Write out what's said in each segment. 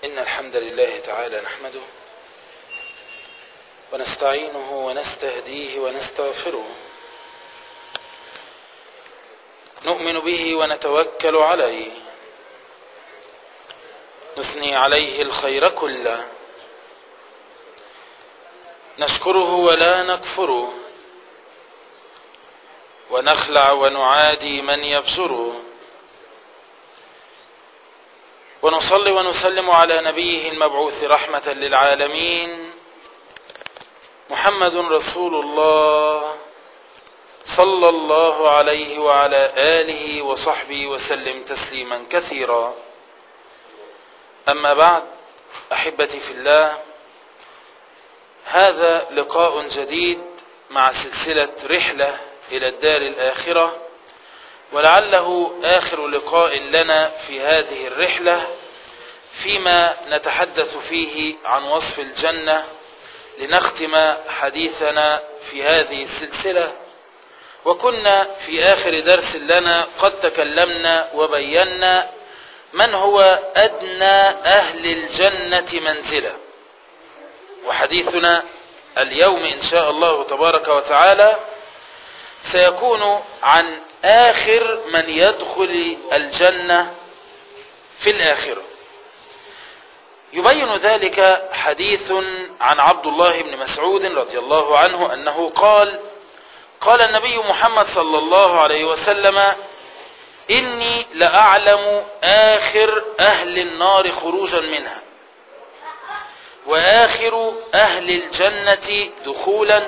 إن الحمد لله تعالى نحمده ونستعينه ونستهديه ونستغفره، نؤمن به ونتوكل عليه، نثني عليه الخير كله، نشكره ولا نكفره، ونخلع ونعادي من يبصره، ونصلي ونسلم على نبيه المبعوث رحمة للعالمين محمد رسول الله صلى الله عليه وعلى آله وصحبه وسلم تسليما كثيرا. أما بعد، أحبتي في الله، هذا لقاء جديد مع سلسلة رحلة إلى الدار الآخرة، ولعله آخر لقاء لنا في هذه الرحلة، فيما نتحدث فيه عن وصف الجنة، لنختم حديثنا في هذه السلسلة. وكنا في آخر درس لنا قد تكلمنا وبينا من هو أدنى أهل الجنة منزلة، وحديثنا اليوم إن شاء الله تبارك وتعالى سيكون عن آخر من يدخل الجنة في الآخرة. يبين ذلك حديث عن عبد الله بن مسعود رضي الله عنه أنه قال النبي محمد صلى الله عليه وسلم: إني لأعلم آخر أهل النار خروجا منها وآخر أهل الجنة دخولا،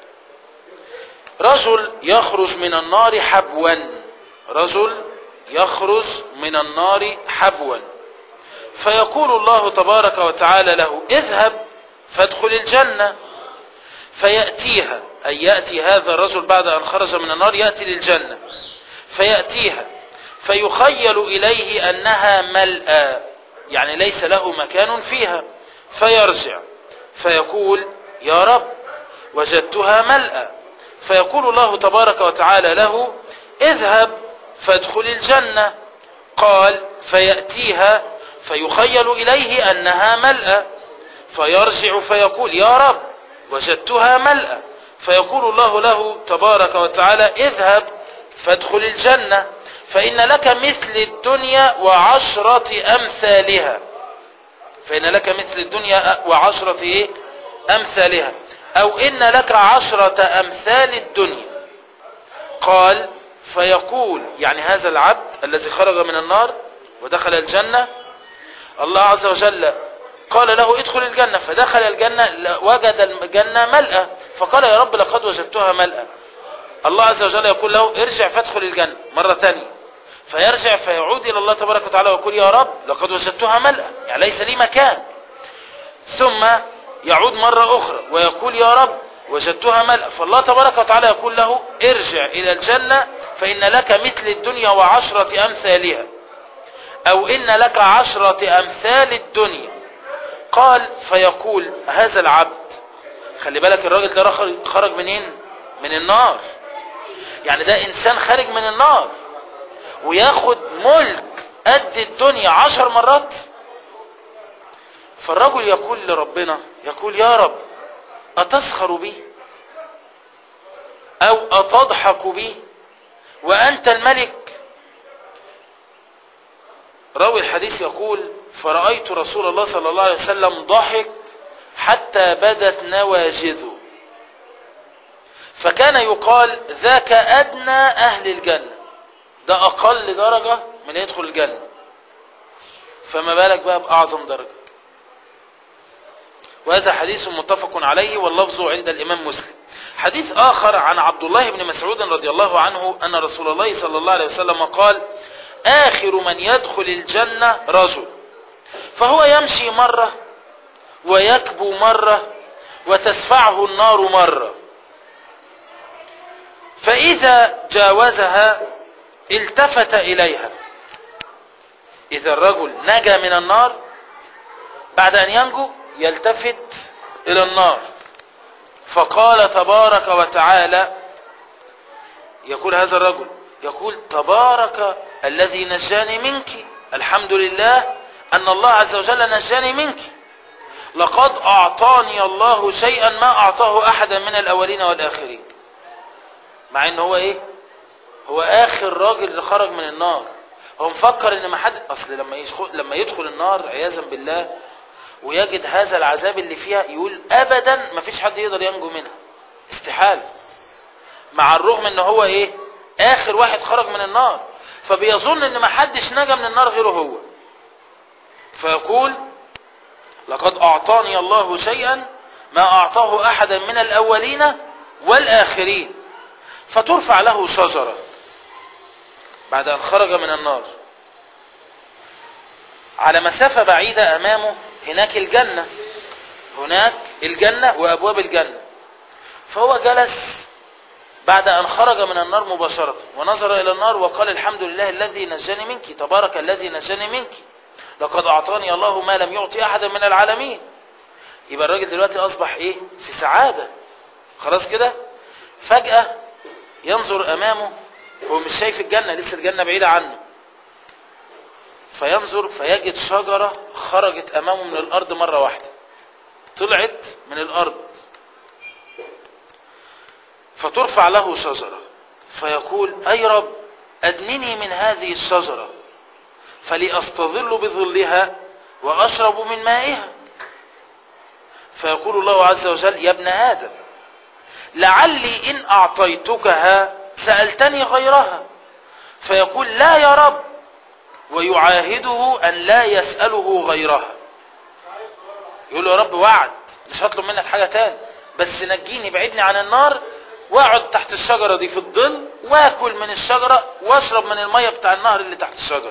رجل يخرج من النار حبوا، رجل يخرج من النار حبوا، فيقول الله تبارك وتعالى له: اذهب فادخل الجنة، فيأتيها، أي يأتي هذا الرجل بعد أن خرج من النار يأتي للجنة، فيأتيها فيخيل إليه أنها ملأى، يعني ليس له مكان فيها، فيرجع فيقول: يا رب وجدتها ملأى، فيقول الله تبارك وتعالى له: اذهب فادخل الجنة. قال: فيأتيها فيخيل إليه أنها ملأى، فيرجع فيقول: يا رب وجدتها ملأى، فيقول الله له تبارك وتعالى: اذهب فادخل الجنة، فإن لك مثل الدنيا وعشرة أمثالها، فإن لك مثل الدنيا وعشرة أمثالها، أو إن لك 10 أمثال الدنيا. قال: فيقول، يعني هذا العبد الذي خرج من النار ودخل الجنة، الله عز وجل قال له: ادخل الجنة، فدخل الجنة وجد الجنة ملأى، فقال: يا رب لقد وجدتها ملأى. الله عز وجل يقول له: ارجع فادخل الجنة مرة ثانية، فيرجع فيعود إلى الله تبارك وتعالى ويقول: يا رب لقد وجدتها ملأى، يعني ليس لي مكان. ثم يعود مرة أخرى ويقول: يا رب وجدتها ملأى، فالله تبارك وتعالى يقول له: ارجع إلى الجنة، فإن لك مثل الدنيا وعشرة أمثالها، أو إن لك 10 أمثال الدنيا. قال: فيقول هذا العبد، خلي بالك الراجل ده خرج منين؟ من النار، يعني ده إنسان خارج من النار وياخد ملك قد الدنيا 10 مرات. فالرجل يقول لربنا، يقول: يا رب أتسخر بي أو أتضحك بي وأنت الملك؟ راوي الحديث يقول: فرأيت رسول الله صلى الله عليه وسلم ضحك حتى بدت نواجذه، فكان يقال: ذاك أدنى أهل الجنة، ده أقل درجة من يدخل الجنة، فما بالك بقى بأعظم درجة. وهذا حديث متفق عليه واللفظ عند الإمام مسلم. حديث آخر عن عبد الله بن مسعود رضي الله عنه أن رسول الله صلى الله عليه وسلم قال: آخر من يدخل الجنة رجل، فهو يمشي مرة ويكبو مرة وتسفعه النار مرة، فإذا جاوزها التفت إليها. إذا الرجل نجا من النار، بعد أن ينجو يلتفت إلى النار، فقال تبارك وتعالى، يقول هذا الرجل، يقول: تبارك الذي نجاني منك، الحمد لله أن الله عز وجل نجاني منك، لقد أعطاني الله شيئا ما أعطاه أحدا من الأولين والآخرين. مع إن هو إيه؟ هو آخر راجل اللي خرج من النار. هو مفكر إن ما حد، أصل لما يدخل النار عياذا بالله ويجد هذا العذاب اللي فيها، يقول أبدا ما فيش حد يقدر ينجو منها، استحال. مع الرغم إن هو إيه؟ آخر واحد خرج من النار، فبيظن إن ما حدش نجا من النار غيره هو. فيقول لقد أعطاني الله شيئا ما أعطاه أحدا من الأولين والآخرين. فترفع له شجرة بعد أن خرج من النار على مسافة بعيدة أمامه، هناك الجنة، هناك الجنة وأبواب الجنة. فهو جلس بعد أن خرج من النار مباشرة ونظر إلى النار وقال الحمد لله الذي نجاني منك، تبارك الذي نجاني منك، لقد أعطاني الله ما لم يعطي أحدا من العالمين. يبقى الراجل دلوقتي أصبح إيه؟ في سعادة، خلاص كده. فجأة ينظر أمامه، هو مش شايف الجنة، لسه الجنة بعيدة عنه، فينظر فيجد شجرة خرجت أمامه من الأرض مرة واحدة، طلعت من الأرض. فترفع له شجرة فيقول أي رب أدنني من هذه الشجرة فلأستظل بظلها وأشرب من مائها. فيقول الله عز وجل يا ابن آدم لعلي إن أعطيتكها سألتني غيرها. فيقول لا يا رب، ويعاهده أن لا يسأله غيرها. يقول له يا رب وعد، مش هطلب منك حاجة تاني، بس نجيني بعدني عن النار واقعد تحت الشجرة دي في الظل واكل من الشجرة واشرب من المية بتاع النهر اللي تحت الشجرة.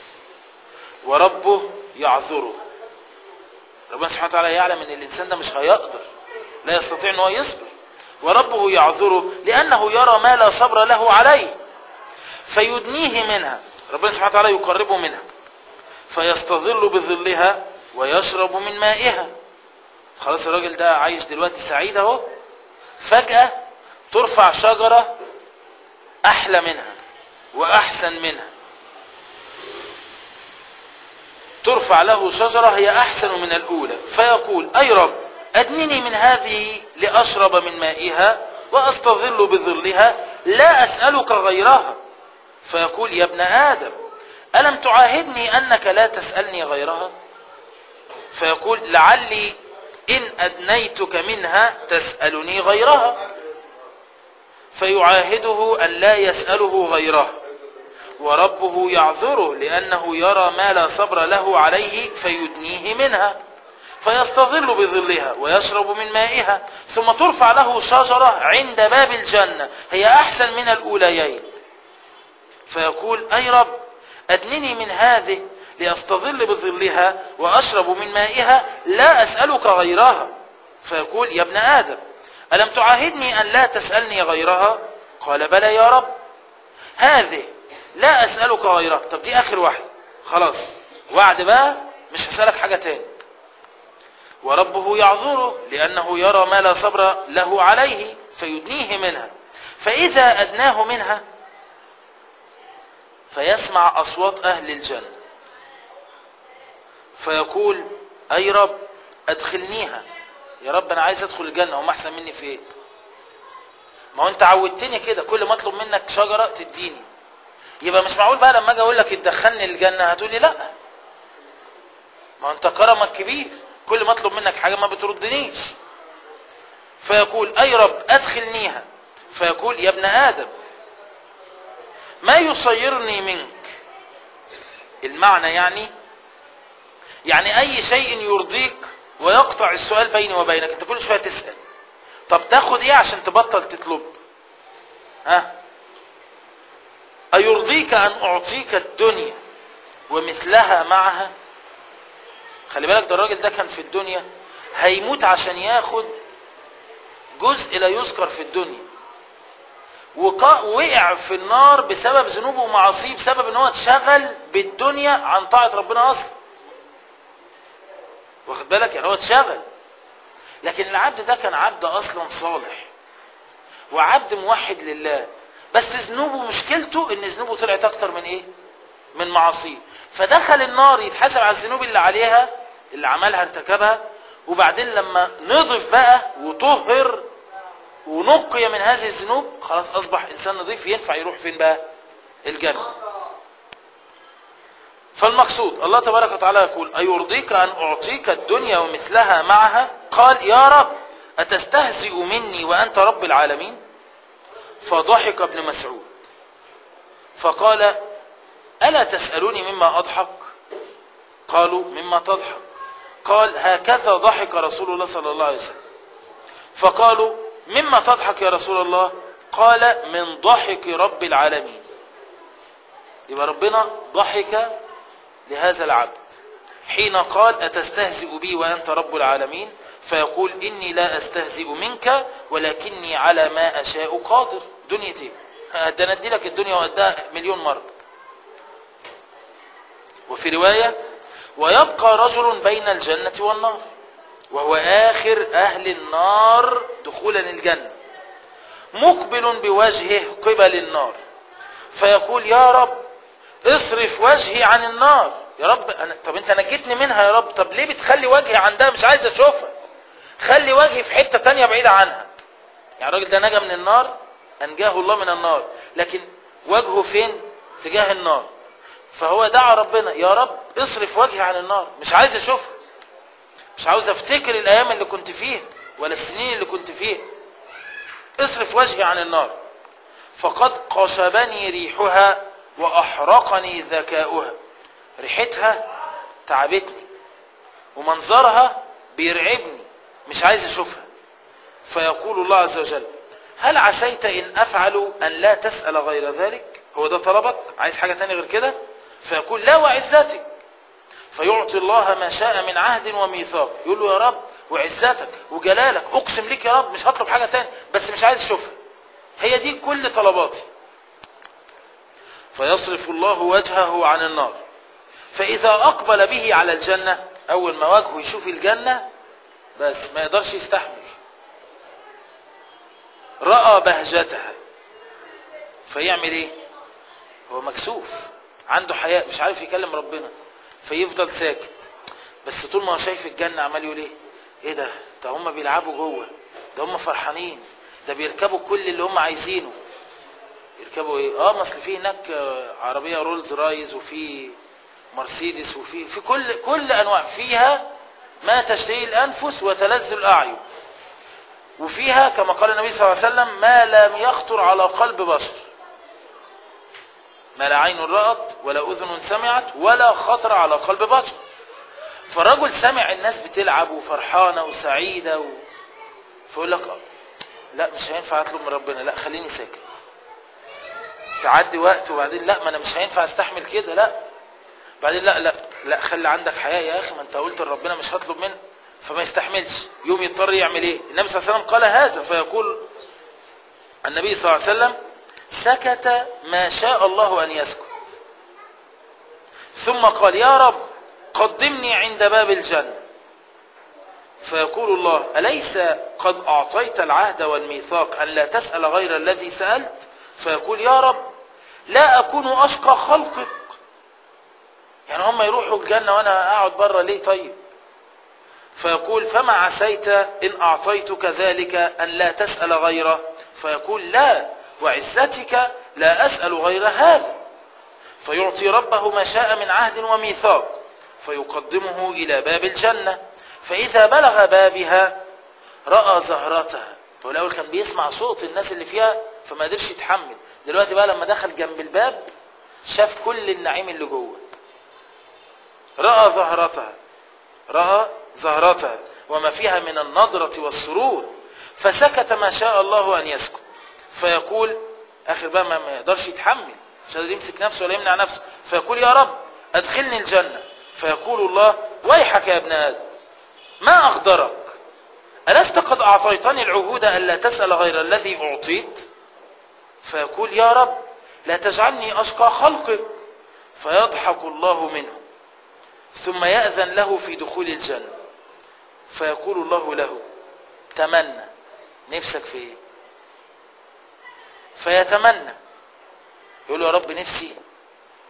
وربه يعذره، ربنا سبحانه وتعالى يعلم ان الانسان ده مش هيقدر، لا يستطيع ان هو يصبر. وربه يعذره لانه يرى ما لا صبر له عليه فيدنيه منها، ربنا سبحانه وتعالى يقربه منها، فيستظل بظلها ويشرب من مائها. خلاص الراجل ده عايش دلوقتي سعيد اهو. فجأة ترفع شجرة احلى منها واحسن منها، ترفع له شجرة هي احسن من الاولى. فيقول اي رب ادنني من هذه لاشرب من مائها واستظل بظلها لا اسألك غيرها. فيقول يا ابن آدم ألم تعاهدني أنك لا تسألني غيرها؟ فيقول لعلي إن أدنيتك منها تسألني غيرها. فيعاهده أن لا يسأله غيرها. وربه يعذره لأنه يرى ما لا صبر له عليه فيدنيه منها، فيستظل بظلها ويشرب من مائها. ثم ترفع له شجرة عند باب الجنة هي أحسن من الأوليين. فيقول أي رب أدنني من هذه لأستظل بظلها وأشرب من مائها لا أسألك غيرها. فيقول يا ابن آدم ألم تعاهدني أن لا تسألني غيرها؟ قال بلى يا رب هذه لا أسألك غيرها. طب دي آخر واحدة، خلاص وعد بقى مش هسألك حاجة تاني. وربه يعذره لأنه يرى ما لا صبر له عليه فيدنيه منها. فإذا أدناه منها فيسمع أصوات أهل الجنة فيقول أي رب أدخلنيها. يا رب أنا عايز أدخل الجنة، هم أحسن مني في إيه؟ ما هو أنت عودتني كده، كل ما أطلب منك شجرة تديني، يبقى مش معقول بقى لما أجي أقول لك ادخلني الجنة هتقولي لا. ما هو أنت كرمك كبير، كل ما أطلب منك حاجة ما بتردنيش. فيقول أي رب أدخلنيها. فيقول يا ابن آدم ما يصيرني منك. المعنى يعني أي شيء يرضيك ويقطع السؤال بيني وبينك. أنت كل شوية تسأل طب تاخد إيه عشان تبطل تطلب؟ أيرضيك أن أعطيك الدنيا ومثلها معها؟ خلي بالك ده الراجل ده كان في الدنيا هيموت عشان ياخد جزء لا يذكر في الدنيا، وقع في النار بسبب ذنوبه ومعاصيه، بسبب ان هو اتشغل بالدنيا عن طاعة ربنا اصلا. واخد بالك يعني هو اتشغل. لكن العبد ده كان عبد اصلا صالح وعبد موحد لله، بس ذنوبه مشكلته ان ذنوبه طلعت اكتر من ايه؟ من معاصيه، فدخل النار يتحاسب على الذنوب اللي عليها اللي عملها ارتكبها، وبعدين لما نضف بقى وطهر ونقي من هذه الذنوب خلاص أصبح إنسان نظيف ينفع يروح فين بقى؟ الجنة. فالمقصود الله تبارك وتعالى يقول أيرضيك أن أعطيك الدنيا ومثلها معها؟ قال يا رب أتستهزئ مني وأنت رب العالمين؟ فضحك ابن مسعود فقال ألا تسألوني مما أضحك؟ قالوا مما تضحك؟ قال هكذا ضحك رسول الله صلى الله عليه وسلم. فقالوا مما تضحك يا رسول الله؟ قال من ضحك رب العالمين. يبقى ربنا ضحك لهذا العبد حين قال أتستهزئ بي وأنت رب العالمين، فيقول إني لا أستهزئ منك ولكني على ما أشاء قادر. دنيا ايه؟ ده ندي لك الدنيا وأداها مليون مرة. وفي رواية ويبقى رجل بين الجنة والنار وهو آخر أهل النار دخولا الجنة مقبل بوجهه قبل النار، فيقول يا رب اصرف وجهي عن النار. يا رب طب انت نجيتني منها يا رب، طب ليه بتخلي وجهي عندها؟ مش عايز اشوفها، خلي وجهي في حتة تانية بعيدة عنها. يعني الراجل ده نجا من النار، انجاه الله من النار، لكن وجهه فين؟ تجاه النار. فهو دعا ربنا يا رب اصرف وجهي عن النار، مش عايز اشوفها، مش عاوز افتكر الايام اللي كنت فيها ولا السنين اللي كنت فيها، اصرف وجهي عن النار. فقد قشبني ريحها واحرقني ذكاؤها. ريحتها تعبتني ومنظرها بيرعبني، مش عايز اشوفها. فيقول الله عز وجل هل عسيت ان افعل ان لا تسأل غير ذلك؟ هو ده طلبك؟ عايز حاجة تانية غير كده؟ فيقول لا وعزتك. فيعطي الله ما شاء من عهد وميثاق. يقول له يا رب وعزتك وجلالك اقسم لك يا رب مش هطلب حاجة تانية، بس مش عايز اشوفها، هي دي كل طلباتي. فيصرف الله وجهه عن النار، فإذا أقبل به على الجنة، أول ما وجهه يشوف الجنة بس ما يقدرش يستحمل، رأى بهجتها، فيعمل ايه؟ هو مكسوف عنده حياء مش عارف يكلم ربنا، فيفضل ساكت. بس طول ما هو شايف الجنة عمال يقول ايه ده هم بيلعبوا جوه، ده هم فرحانين، ده بيركبوا كل اللي هم عايزينه. يركبوا ايه؟ ما اصل في هناك عربية رولز رايز وفي مرسيدس وفي كل انواع، فيها ما تشتهي الانفس وتلذ الاعين، وفيها كما قال النبي صلى الله عليه وسلم ما لم يخطر على قلب بشر، ما لا عين رأت ولا اذن سمعت ولا خطر على قلب بشر. فالرجل سمع الناس بتلعب وفرحانة وسعيدة فيقول لك لا مش هينفع اطلب من ربنا، لا خليني ساكت. تعدي وقت وبعدين لا ما انا مش هينفع استحمل كده، لا بعدين لا خلي عندك حياء يا اخي، ما انت قلت لربنا مش هطلب منه، فما يستحملش، يوم يضطر يعمل ايه؟ النبي صلى الله عليه وسلم قال هذا، فيقول النبي صلى الله عليه وسلم سكت ما شاء الله ان يسكت، ثم قال يا رب قدمني عند باب الجنة. فيقول الله أليس قد أعطيت العهد والميثاق أن لا تسأل غير الذي سألت؟ فيقول يا رب لا أكون أشقى خلقك، يعني هم يروحوا الجنة وأنا أقعد بره ليه طيب؟ فيقول فما عسيت إن أعطيتك ذلك أن لا تسأل غيره؟ فيقول لا وعزتك لا أسأل غير هذا. فيعطي ربه ما شاء من عهد وميثاق، فيقدمه إلى باب الجنة، فإذا بلغ بابها رأى زهرتها. فالأول كان بيسمع صوت الناس اللي فيها فما قدرش يتحمل، دلوقتي بقى لما دخل جنب الباب شاف كل النعيم اللي جوه. رأى زهرتها وما فيها من النضرة والسرور، فسكت ما شاء الله أن يسكت. فيقول آخر بقى ما يقدرش يتحمل، مش قادر يمسك نفسه ولا يمنع نفسه، فيقول يا رب أدخلني الجنة. فيقول الله ويحك يا ابن آدم ما أغدرك، ألست قد أعطيتني العهود ألا تسأل غير الذي أعطيت؟ فيقول يا رب لا تجعلني أشقى خلقك. فيضحك الله منه، ثم يأذن له في دخول الجنة. فيقول الله له تمنى، نفسك في ايه؟ فيتمنى، يقول له يا رب نفسي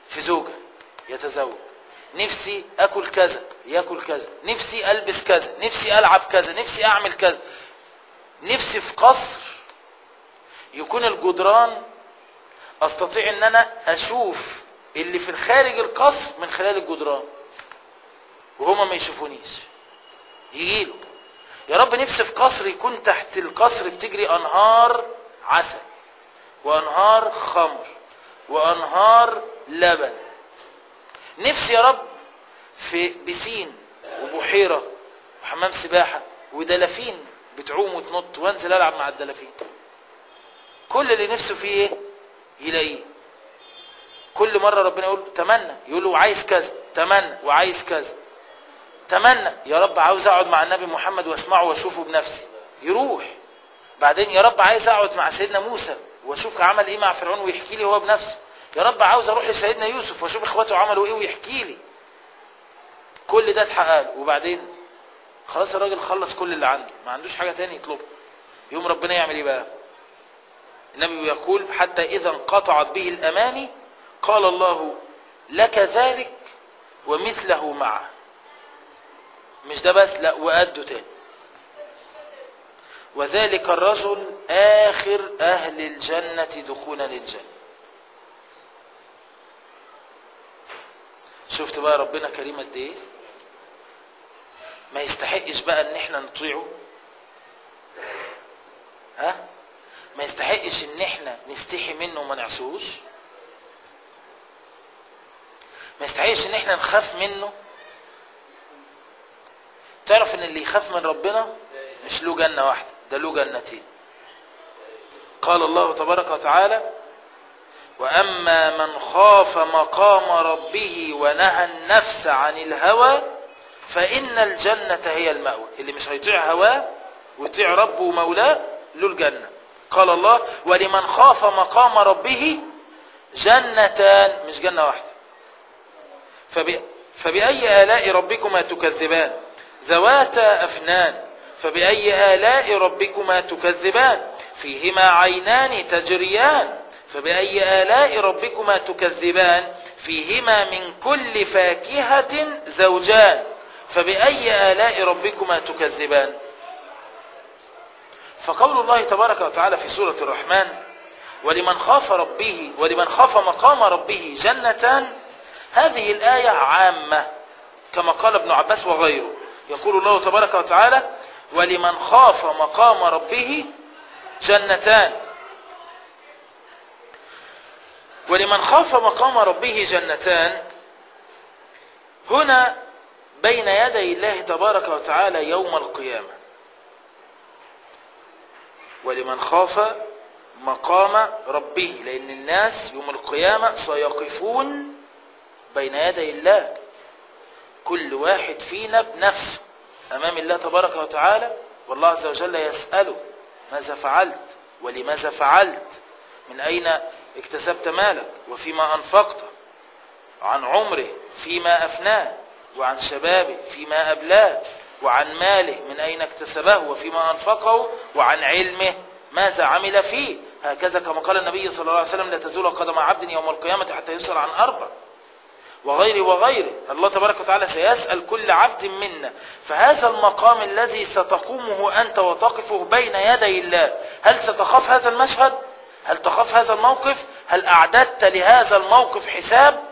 في زوجة يتزوج، نفسي اكل كذا ياكل كذا، نفسي البس كذا، نفسي العب كذا، نفسي اعمل كذا، نفسي في قصر يكون الجدران استطيع ان انا اشوف اللي في الخارج القصر من خلال الجدران وهما ما يشوفونيش. يجيله يا رب نفسي في قصر يكون تحت القصر بتجري انهار عسل وانهار خمر وانهار لبن. نفسي يا رب في بسين وبحيرة وحمام سباحة ودلافين بتعوم وتنط وانزل العب مع الدلافين. كل اللي نفسه فيه ايه يلاقيه. كل مرة ربنا يقول تمنى، يقول له عايز كذا، تمنى وعايز كذا، تمنى يا رب عاوز اقعد مع النبي محمد واسمعه واشوفه بنفسي، يروح. بعدين يا رب عايز اقعد مع سيدنا موسى واشوف عمل ايه مع فرعون ويحكي لي هو بنفسه. يا رب عاوز اروح لسيدنا يوسف واشوف اخواته عملوا ايه ويحكي لي. كل ده اتحقق له، وبعدين خلاص الراجل خلص كل اللي عنده، ما عندوش حاجة تاني يطلبها. يوم ربنا يعمل ايه بقى؟ النبي يقول حتى اذا انقطعت به الاماني قال الله لك ذلك ومثله معه. مش ده بس، لا وقده تاني. وذلك الرجل آخر أهل الجنة دخولا للجنة. شفت بقى ربنا كريم قد ايه؟ ما يستحقش بقى ان احنا نطيعه؟ ها؟ ما يستحقش ان احنا نستحي منه وما نعصوش؟ ما يستحقش ان احنا نخاف منه؟ تعرف ان اللي يخاف من ربنا مش له جنة واحدة، ده له جنتين. قال الله تبارك وتعالى وأما من خاف مقام ربه ونهى النفس عن الهوى فإن الجنة هي المأوى. اللي مش هيطيع هواه ويطيع ربه ومولاه له الجنة. قال الله ولمن خاف مقام ربه جنتان، مش جنة واحدة. فبأي آلاء ربكما تكذبان ذواتا أفنان فبأي آلاء ربكما تكذبان فيهما عينان تجريان فبأي آلاء ربكما تكذبان فيهما من كل فاكهة زوجان فبأي آلاء ربكما تكذبان. فقول الله تبارك وتعالى في سورة الرحمن ولمن خاف مقام ربه جنتان، هذه الآية عامة كما قال ابن عباس وغيره. يقول الله تبارك وتعالى ولمن خاف مقام ربه جنتان. ولمن خاف مقام ربه جنتان هنا بين يدي الله تبارك وتعالى يوم القيامة. ولمن خاف مقام ربه، لأن الناس يوم القيامة سيقفون بين يدي الله، كل واحد فينا بنفسه أمام الله تبارك وتعالى، والله عز وجل يسأله ماذا فعلت ولماذا فعلت، من أين اكتسبت مالك وفيما أنفقته، عن عمره فيما أفناه، وعن شبابه فيما أبلاه، وعن ماله من أين اكتسبه وفيما أنفقه، وعن علمه ماذا عمل فيه. هكذا كما قال النبي صلى الله عليه وسلم لا تزول قدم عبد يوم القيامة حتى يسأل عن أربع، وغيره. الله تبارك وتعالى سيسأل كل عبد منا. فهذا المقام الذي ستقومه أنت وتقفه بين يدي الله، هل ستخاف هذا المشهد؟ هل تخاف هذا الموقف؟ هل أعددت لهذا الموقف حساب؟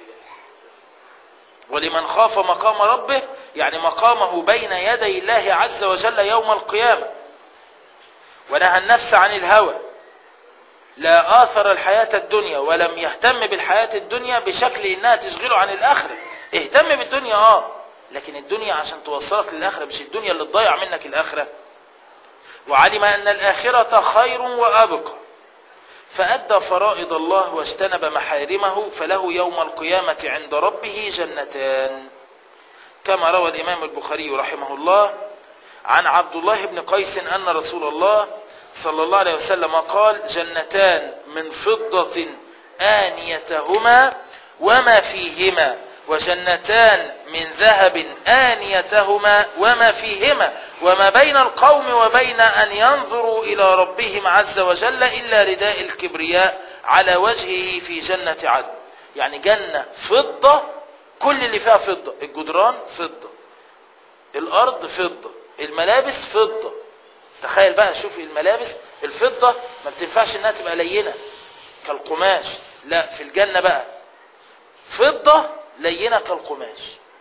ولمن خاف مقام ربه يعني مقامه بين يدي الله عز وجل يوم القيامة. ونهى النفس عن الهوى، لا آثر الحياة الدنيا ولم يهتم بالحياة الدنيا بشكل إنها تشغله عن الآخرة. اهتم بالدنيا لكن الدنيا عشان توصلك للآخرة، مش الدنيا اللي تضيع منك الآخرة. وعلم أن الآخرة خير وأبقى فأدى فرائض الله واجتنب محارمه، فله يوم القيامة عند ربه جنتان، كما روى الإمام البخاري رحمه الله عن عبد الله بن قيس أن رسول الله صلى الله عليه وسلم قال جنتان من فضة آنيتهما وما فيهما، وجنتان من ذهب آنيتهما وما فيهما، وما بين القوم وبين أن ينظروا إلى ربهم عز وجل إلا رداء الكبرياء على وجهه في جنة عدن. يعني جنة فضة، كل اللي فيها فضة، الجدران فضة، الارض فضة، الملابس فضة. تخيل بقى، شوف الملابس، الفضة ما بتنفعش انها تبقى لينة كالقماش، لا في الجنة بقى فضة لينة كالقماش،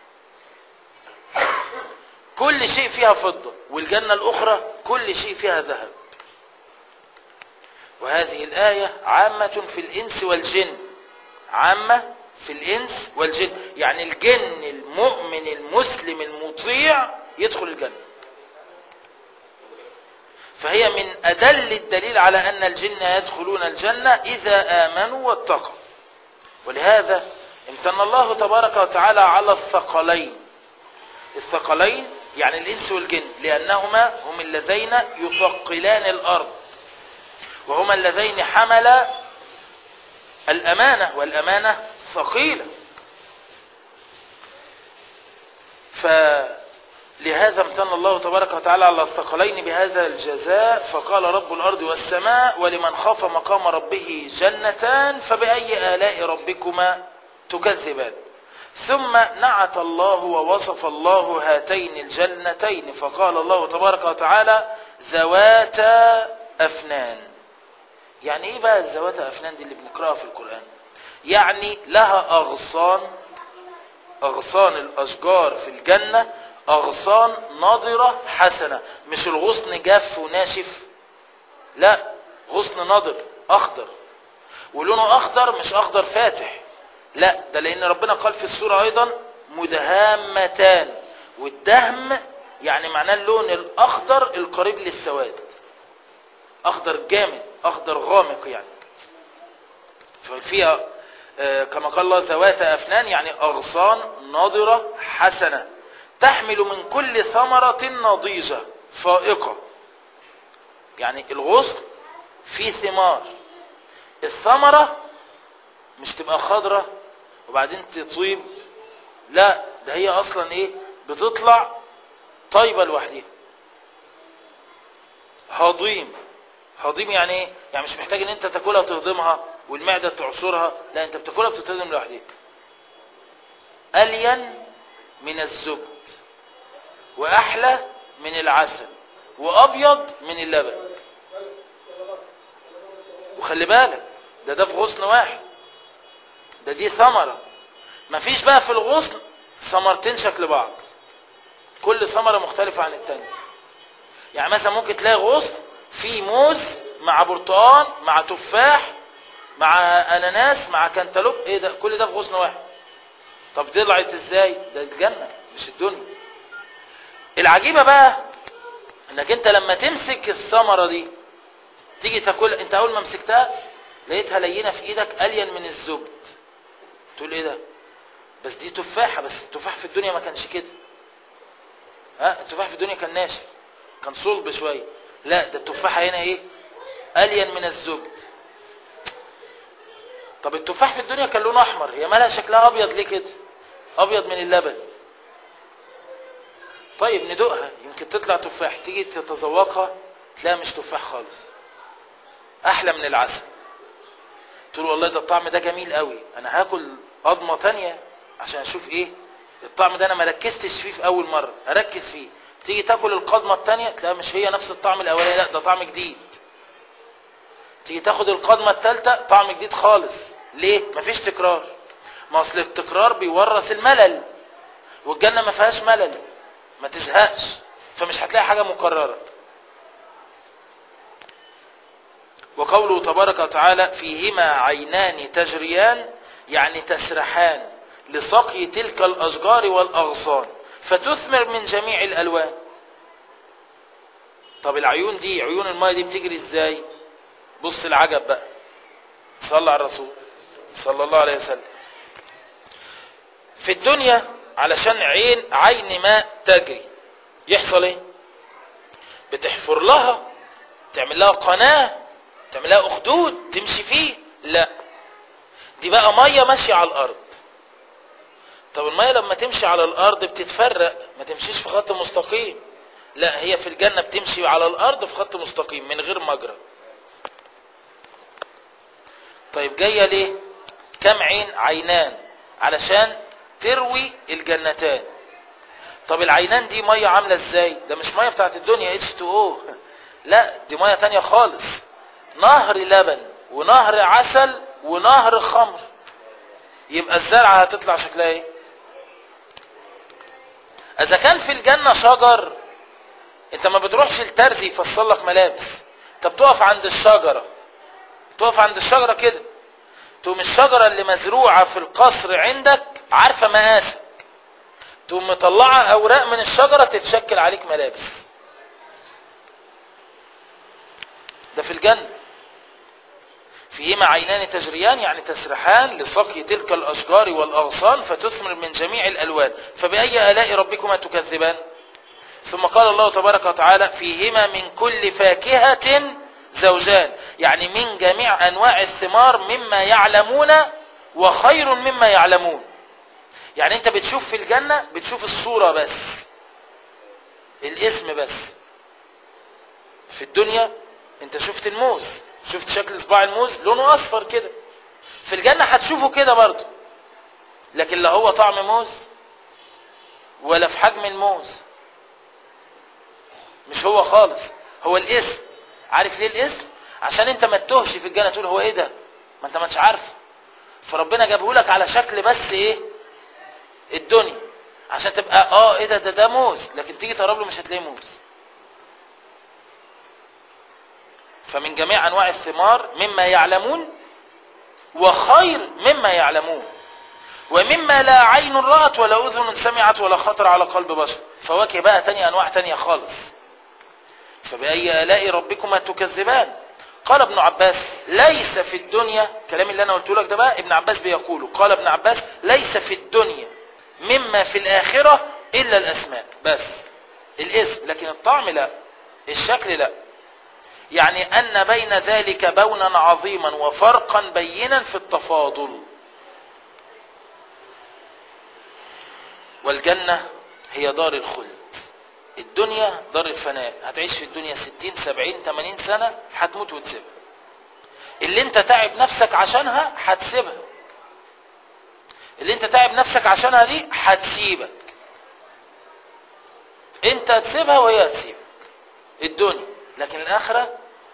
كل شيء فيها فضة. والجنة الاخرى كل شيء فيها ذهب. وهذه الآية عامة في الإنس والجن، عامة في الإنس والجن، يعني الجن المؤمن المسلم المطيع يدخل الجنة. فهي من أدل الدليل على أن الجن يدخلون الجنة إذا آمنوا واتقوا. ولهذا امتن الله تبارك وتعالى على الثقلين. الثقلين يعني الإنس والجن، لأنهما هم اللذين يثقلان الأرض، وهما اللذين حملا الأمانة، والأمانة ثقيلة. فلهذا امتن الله تبارك وتعالى على الثقلين بهذا الجزاء، فقال رب الأرض والسماء ولمن خاف مقام ربه جنتان فبأي آلاء ربكما تكذبان. ثم نعت الله ووصف الله هاتين الجنتين، فقال الله تبارك وتعالى ذواتا أفنان. يعني ايه بقى ذواتا أفنان دي اللي بنقرأها في القرآن؟ يعني لها أغصان، أغصان الأشجار في الجنة أغصان نضرة حسنة، مش الغصن جاف وناشف، لا، غصن نضر أخضر، ولونه أخضر مش أخضر فاتح، لا، ده لأن ربنا قال في السورة أيضا مدهامتان، والدهم يعني معناه اللون الأخضر القريب للسواد، أخضر جامد، أخضر غامق يعني. ففيها كما قال الله ذوات أفنان، يعني أغصان ناضرة حسنة تحمل من كل ثمرة نضيجة فائقة. يعني الغصن فيه ثمار، الثمرة مش تبقى خضرة وبعدين تطيب، لا، ده هي أصلا إيه، بتطلع طيبة لوحدها، هضيم. هضيم يعني ايه؟ يعني مش محتاج ان انت تاكلها وتهضمها والمعدة تعصرها، لا، انت بتاكلها وبتتهضم لوحدها. ألين من الزبد، وأحلى من العسل، وأبيض من اللبن. وخلي بالك ده في غصن واحد، ده دي ثمرة، مفيش بقى في الغصن ثمرتين شكل بعض، كل ثمرة مختلفة عن التانية. يعني مثلا ممكن تلاقي غصن فيه موز مع برتقال مع تفاح مع اناناس مع كنتالوب، ايه ده، كل ده في غصن واحد. طب طلعت ازاي؟ ده الجنة مش الدنيا. العجيبة بقى انك انت لما تمسك الثمرة دي تيجي تاكل، انت اول ما مسكتها لقيتها لينة في ايدك الين من الزبد، تقول ايه ده، بس دي تفاحة، بس التفاح في الدنيا ما كانش كده، التفاح في الدنيا كان ناشف، كان صلب شوية، لا، ده التفاحة هنا ايه، الين من الزبد. طب التفاح في الدنيا كان لونه احمر، هي مالها شكلها ابيض ليه كده، ابيض من اللبن. طيب ندوقها يمكن تطلع تفاح، تيجي تتذوقها تلاقيها مش تفاح خالص، احلى من العسل. تقول والله ده الطعم ده جميل قوي، انا هاكل قضمة تانية عشان اشوف ايه الطعم ده، انا ما ركزتش فيه في اول مرة، اركز فيه. تيجي تاكل القضمة التانية تلاقيها مش هي نفس الطعم الاولاني، لا، ده طعم جديد. تيجي تاخد القضمة التالتة طعم جديد خالص. ليه؟ مفيش تكرار. ما اصل التكرار بيورث الملل، والجنة ما فيهاش ملل، ما تزهقش، فمش هتلاقي حاجة مكررة. وقوله تبارك وتعالى فيهما عينان تجريان، يعني تسرحان لسقي تلك الأشجار والأغصان فتثمر من جميع الألوان. طب العيون دي، عيون الماء دي بتجري ازاي؟ بص العجب بقى، صلى على الرسول صلى الله عليه وسلم. في الدنيا علشان عين ماء تجري يحصل ايه؟ بتحفر لها، تعمل لها قناة، تعمل لها أخدود تمشي فيه، لا، دي بقى مية ماشية على الأرض. طب المية لما تمشي على الأرض بتتفرق، ما تمشيش في خط مستقيم، لا، هي في الجنة بتمشي على الأرض في خط مستقيم من غير مجرى. طيب جاية ليه؟ كم عين؟ عينان، علشان تروي الجنتان. طب العينان دي مية عاملة ازاي؟ ده مش مية بتاعت الدنيا H2O، لا دي مية تانية خالص، نهر لبن ونهر عسل ونهر خمر. يبقى الزرعة هتطلع شكلها ايه؟ اذا كان في الجنة شجر، انت ما بتروحش الترزي يفصل لك ملابس، انت بتقف عند الشجرة، تقف عند الشجرة كده، تقوم الشجرة اللي مزروعة في القصر عندك عارفة مقاسك، تقوم مطلعة اوراق من الشجرة تتشكل عليك ملابس. ده في الجنة. فيهما عينان تجريان، يعني تسرحان لسقي تلك الاشجار والاغصان فتثمر من جميع الالوان، فبأي آلاء ربكما تكذبان. ثم قال الله تبارك وتعالى فيهما من كل فاكهة زوجان، يعني من جميع انواع الثمار مما يعلمون وخير مما يعلمون. يعني انت بتشوف في الجنة بتشوف الصورة بس، الاسم بس. في الدنيا انت شفت الموز، شفت شكل صباع الموز لونه اصفر كده، في الجنة هتشوفه كده برضه، لكن لا هو طعم موز ولا في حجم الموز، مش هو خالص، هو الاسم. عارف ليه الاسم؟ عشان انت ما تتوهش في الجنة تقول هو ايه ده، ما انت مش عارفه، فربنا جابه لك على شكل بس ايه الدنيا، عشان تبقى ايه ده موز، لكن تيجي تقرب له مش هتلاقيه موز. فمن جميع انواع الثمار مما يعلمون وخير مما يعلمون ومما لا عين رأت ولا اذن سمعت ولا خطر على قلب بشر. فواكه بقى تانية، انواع تانية خالص. فبأي آلاء ربكما تكذبان. قال ابن عباس ليس في الدنيا، كلام اللي انا قلته لك ده بقى ابن عباس بيقوله، قال ابن عباس ليس في الدنيا مما في الآخرة إلا الأسماء بس، الاسم، لكن الطعم لا، الشكل لا. يعني أن بين ذلك بونا عظيما وفرقا بينا في التفاضل. والجنة هي دار الخلد، الدنيا دار الفناء، هتعيش في الدنيا 60 70 80 سنة هتموت وتسيبها. اللي انت تعب نفسك عشانها هتسيبها، اللي انت تعب نفسك عشانها دي هتسيبك، انت هتسيبها وهي هتسيبك الدنيا. لكن الآخرة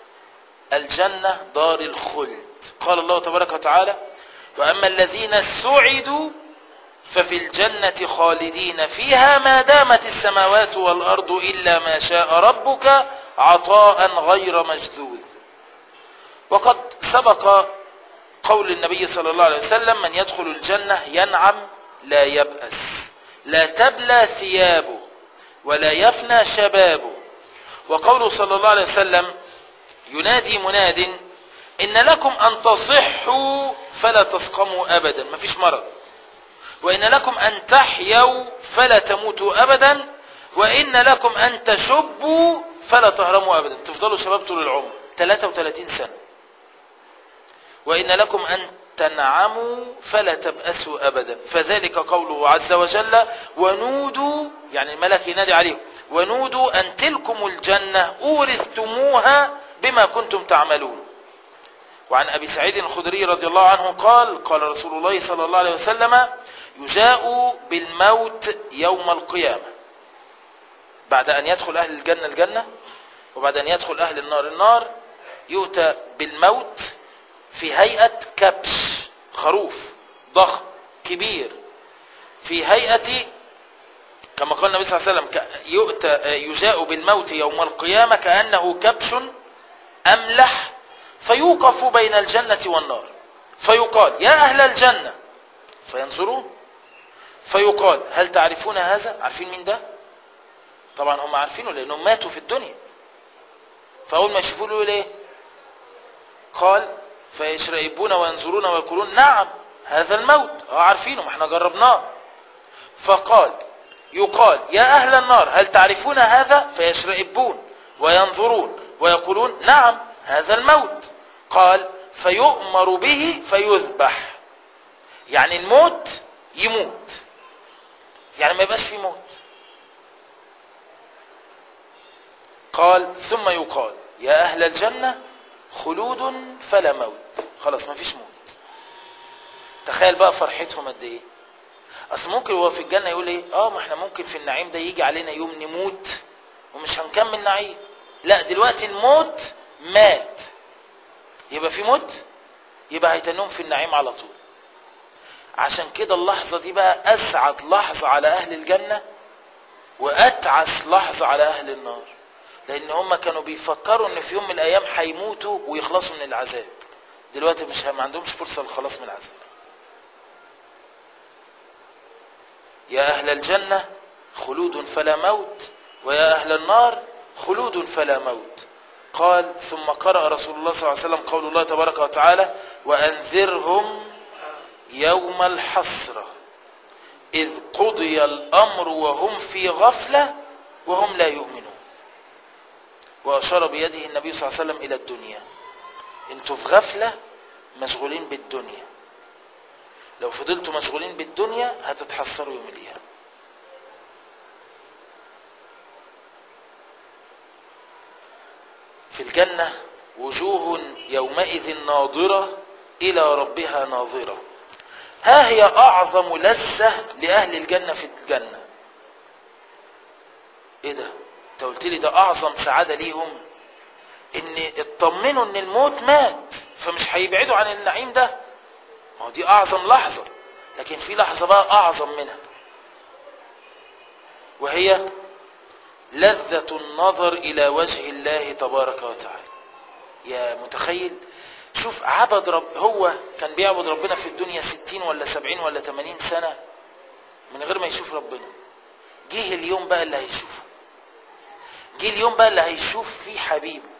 الجنة دار الخلد. قال الله تبارك وتعالى وأما الذين سعدوا ففي الجنة خالدين فيها ما دامت السماوات والأرض إلا ما شاء ربك عطاء غير مجذوذ. وقد سبق قول النبي صلى الله عليه وسلم من يدخل الجنة ينعم لا يبأس، لا تبلى ثيابه ولا يفنى شبابه. وقوله صلى الله عليه وسلم ينادي مناد إن لكم أن تصحوا فلا تسقموا أبدا، مفيش مرض، وإن لكم أن تحيوا فلا تموتوا أبدا، وإن لكم أن تشبوا فلا تهرموا أبدا، تفضلوا شباب طول العمر 33 سنة، وإن لكم أن تنعموا فلا تبأسوا أبدا، فذلك قوله عز وجل ونودوا، يعني الملك ينادي عليهم ونودوا أن تلكم الجنة أورثتموها بما كنتم تعملون. وعن أبي سعيد الخدري رضي الله عنه قال قال رسول الله صلى الله عليه وسلم يجاء بالموت يوم القيامة، بعد أن يدخل أهل الجنة الجنة وبعد أن يدخل أهل النار النار، يؤتى بالموت في هيئة كبش، خروف ضخم كبير، في هيئة كما قال النبي صلى الله عليه وسلم يجاء بالموت يوم القيامة كأنه كبش أملح، فيوقف بين الجنة والنار فيقال يا أهل الجنة، فينظرون فيقال هل تعرفون هذا؟ عارفين مين ده؟ طبعا هم عارفينه لأنهم ماتوا في الدنيا، فأول ما يشوفوا له ليه؟ قال فيشرئبون وينظرون ويقولون نعم هذا الموت، عارفينه ما احنا جربناه. فقال يقال يا أهل النار هل تعرفون هذا؟ فيشرئبون وينظرون ويقولون نعم هذا الموت. قال فيؤمر به فيذبح، يعني الموت يموت، يعني ما يبقاش فيه موت. قال ثم يقال يا أهل الجنة خلود فلا موت، خلاص ما فيش موت. تخيل بقى فرحتهم قد ايه. اصل ممكن هو في الجنة يقول ايه، ما احنا ممكن في النعيم ده يجي علينا يوم نموت ومش هنكمل نعيم. لا، دلوقتي الموت مات، يبقى في موت، يبقى هيتنهم في النعيم على طول. عشان كده اللحظة دي بقى اسعد لحظة على اهل الجنة واتعس لحظة على اهل النار، لان هم كانوا بيفكروا ان في يوم من الايام هيموتوا ويخلصوا من العذاب. دلوقتي مش ما عندهمش فرصة للخلاص من العذاب. يا اهل الجنة خلود فلا موت، ويا اهل النار خلود فلا موت. قال ثم قرأ رسول الله صلى الله عليه وسلم قول الله تبارك وتعالى وأنذرهم يوم الحسرة إذ قضي الأمر وهم في غفلة وهم لا يؤمنون. وأشار بيده النبي صلى الله عليه وسلم إلى الدنيا. انتوا في غفلة مشغولين بالدنيا، لو فضلتوا مشغولين بالدنيا هتتحسروا يوم القيامة. في الجنة وجوه يومئذ ناظرة إلى ربها ناظرة. ها هي أعظم لذة لأهل الجنة في الجنة. إيه ده؟ أنت قلت لي ده أعظم سعادة ليهم، إن اطمنوا إن الموت مات فمش هيبعدوا عن النعيم ده. ما هو دي أعظم لحظة، لكن في لحظة بقى أعظم منها، وهي لذة النظر إلى وجه الله تبارك وتعالى. يا متخيل، شوف عبد رب، هو كان بيعبد ربنا في الدنيا 60 ولا 70 ولا 80 سنة من غير ما يشوف ربنا. جه اليوم بقى اللي هيشوفه، جه اليوم بقى اللي هيشوف فيه حبيبه.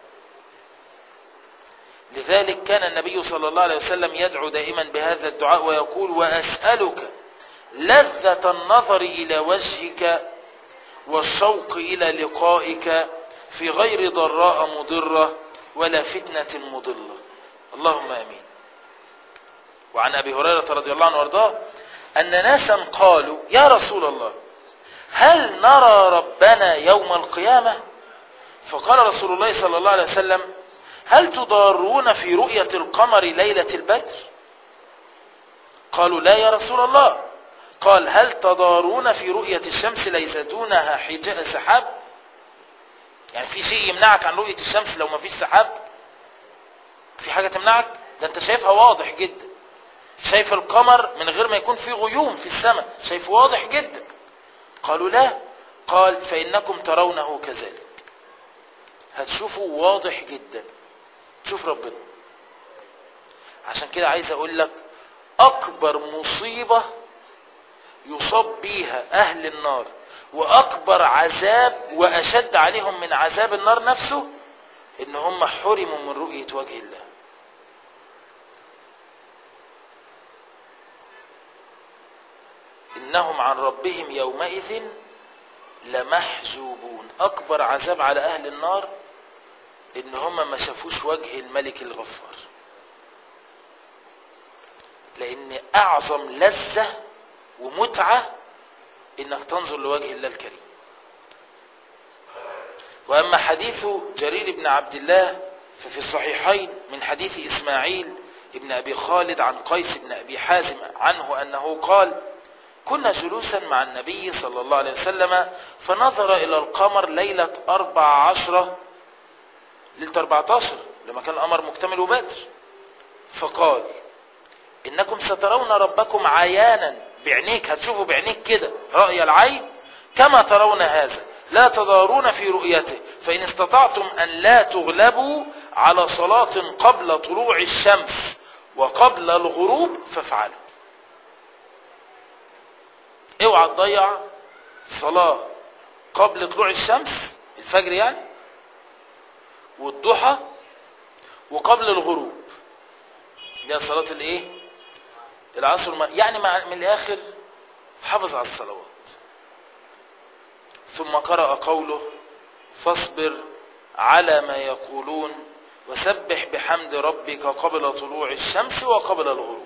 لذلك كان النبي صلى الله عليه وسلم يدعو دائما بهذا الدعاء ويقول وأسألك لذة النظر إلى وجهك والشوق إلى لقائك في غير ضراء مضرة ولا فتنة مضلة. اللهم آمين. وعن أبي هريرة رضي الله عنه وارضاه أن ناسا قالوا يا رسول الله هل نرى ربنا يوم القيامة؟ فقال رسول الله صلى الله عليه وسلم هل تضارون في رؤية القمر ليلة البدر؟ قالوا لا يا رسول الله. قال هل تضارون في رؤية الشمس ليس دونها حجاب سحاب؟ يعني في شيء يمنعك عن رؤية الشمس لو ما فيش سحاب؟ في حاجة تمنعك؟ ده انت شايفها واضح جدا، شايف القمر من غير ما يكون في غيوم في السماء، شايف واضح جدا. قالوا لا. قال فإنكم ترونه كذلك، هتشوفوا واضح جدا، تشوف ربنا. عشان كده عايز اقول لك اكبر مصيبة يصاب بيها اهل النار واكبر عذاب واشد عليهم من عذاب النار نفسه ان هم حرموا من رؤية وجه الله. انهم عن ربهم يومئذ لمحجوبون. اكبر عذاب على اهل النار ان هم ما شافوش وجه الملك الغفار، لان اعظم لذة ومتعة انك تنظر لوجه الله الكريم. واما حديث جرير بن عبد الله ففي الصحيحين من حديث اسماعيل ابن ابي خالد عن قيس بن ابي حازم عنه انه قال كنا جلوسا مع النبي صلى الله عليه وسلم فنظر الى القمر ليلة 14 ليلة 14 لما كان القمر مكتمل وبدر، فقال انكم سترون ربكم عيانا، بعينيك هتشوفوا بعينيك كده رأي العين كما ترون هذا، لا تضارون في رؤيته، فإن استطعتم أن لا تغلبوا على صلاة قبل طلوع الشمس وقبل الغروب فافعلوا. اوعى تضيع صلاة قبل طلوع الشمس الفجر يعني، والضحى، وقبل الغروب اللي هي صلاة الايه العصر، يعني من الاخر حافظ على الصلوات. ثم قرأ قوله فاصبر على ما يقولون وسبح بحمد ربك قبل طلوع الشمس وقبل الغروب.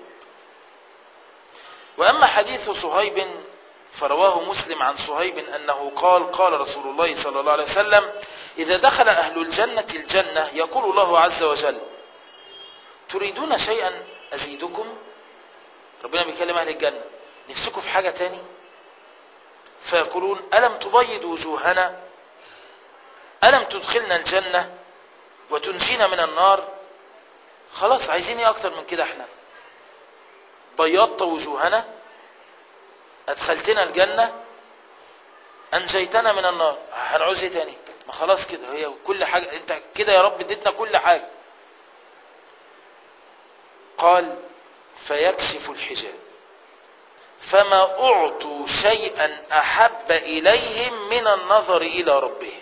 وأما حديث صهيب فرواه مسلم عن صهيب أنه قال قال رسول الله صلى الله عليه وسلم إذا دخل أهل الجنة الجنة يقول الله عز وجل تريدون شيئا أزيدكم؟ ربنا بيكلم أهل الجنة، نفسكم في حاجة تاني؟ فيقولون ألم تبيض وجوهنا، ألم تدخلنا الجنة وتنجينا من النار؟ خلاص عايزين ايه اكتر من كده؟ احنا بيضت وجوهنا، ادخلتنا الجنة، انجيتنا من النار، هنعوز ايه تاني؟ ما خلاص كده، هي كل حاجة انت كده يا رب اديتنا كل حاجة. قال فيكشف الحجاب فما اعطوا شيئا احب اليهم من النظر الى ربهم.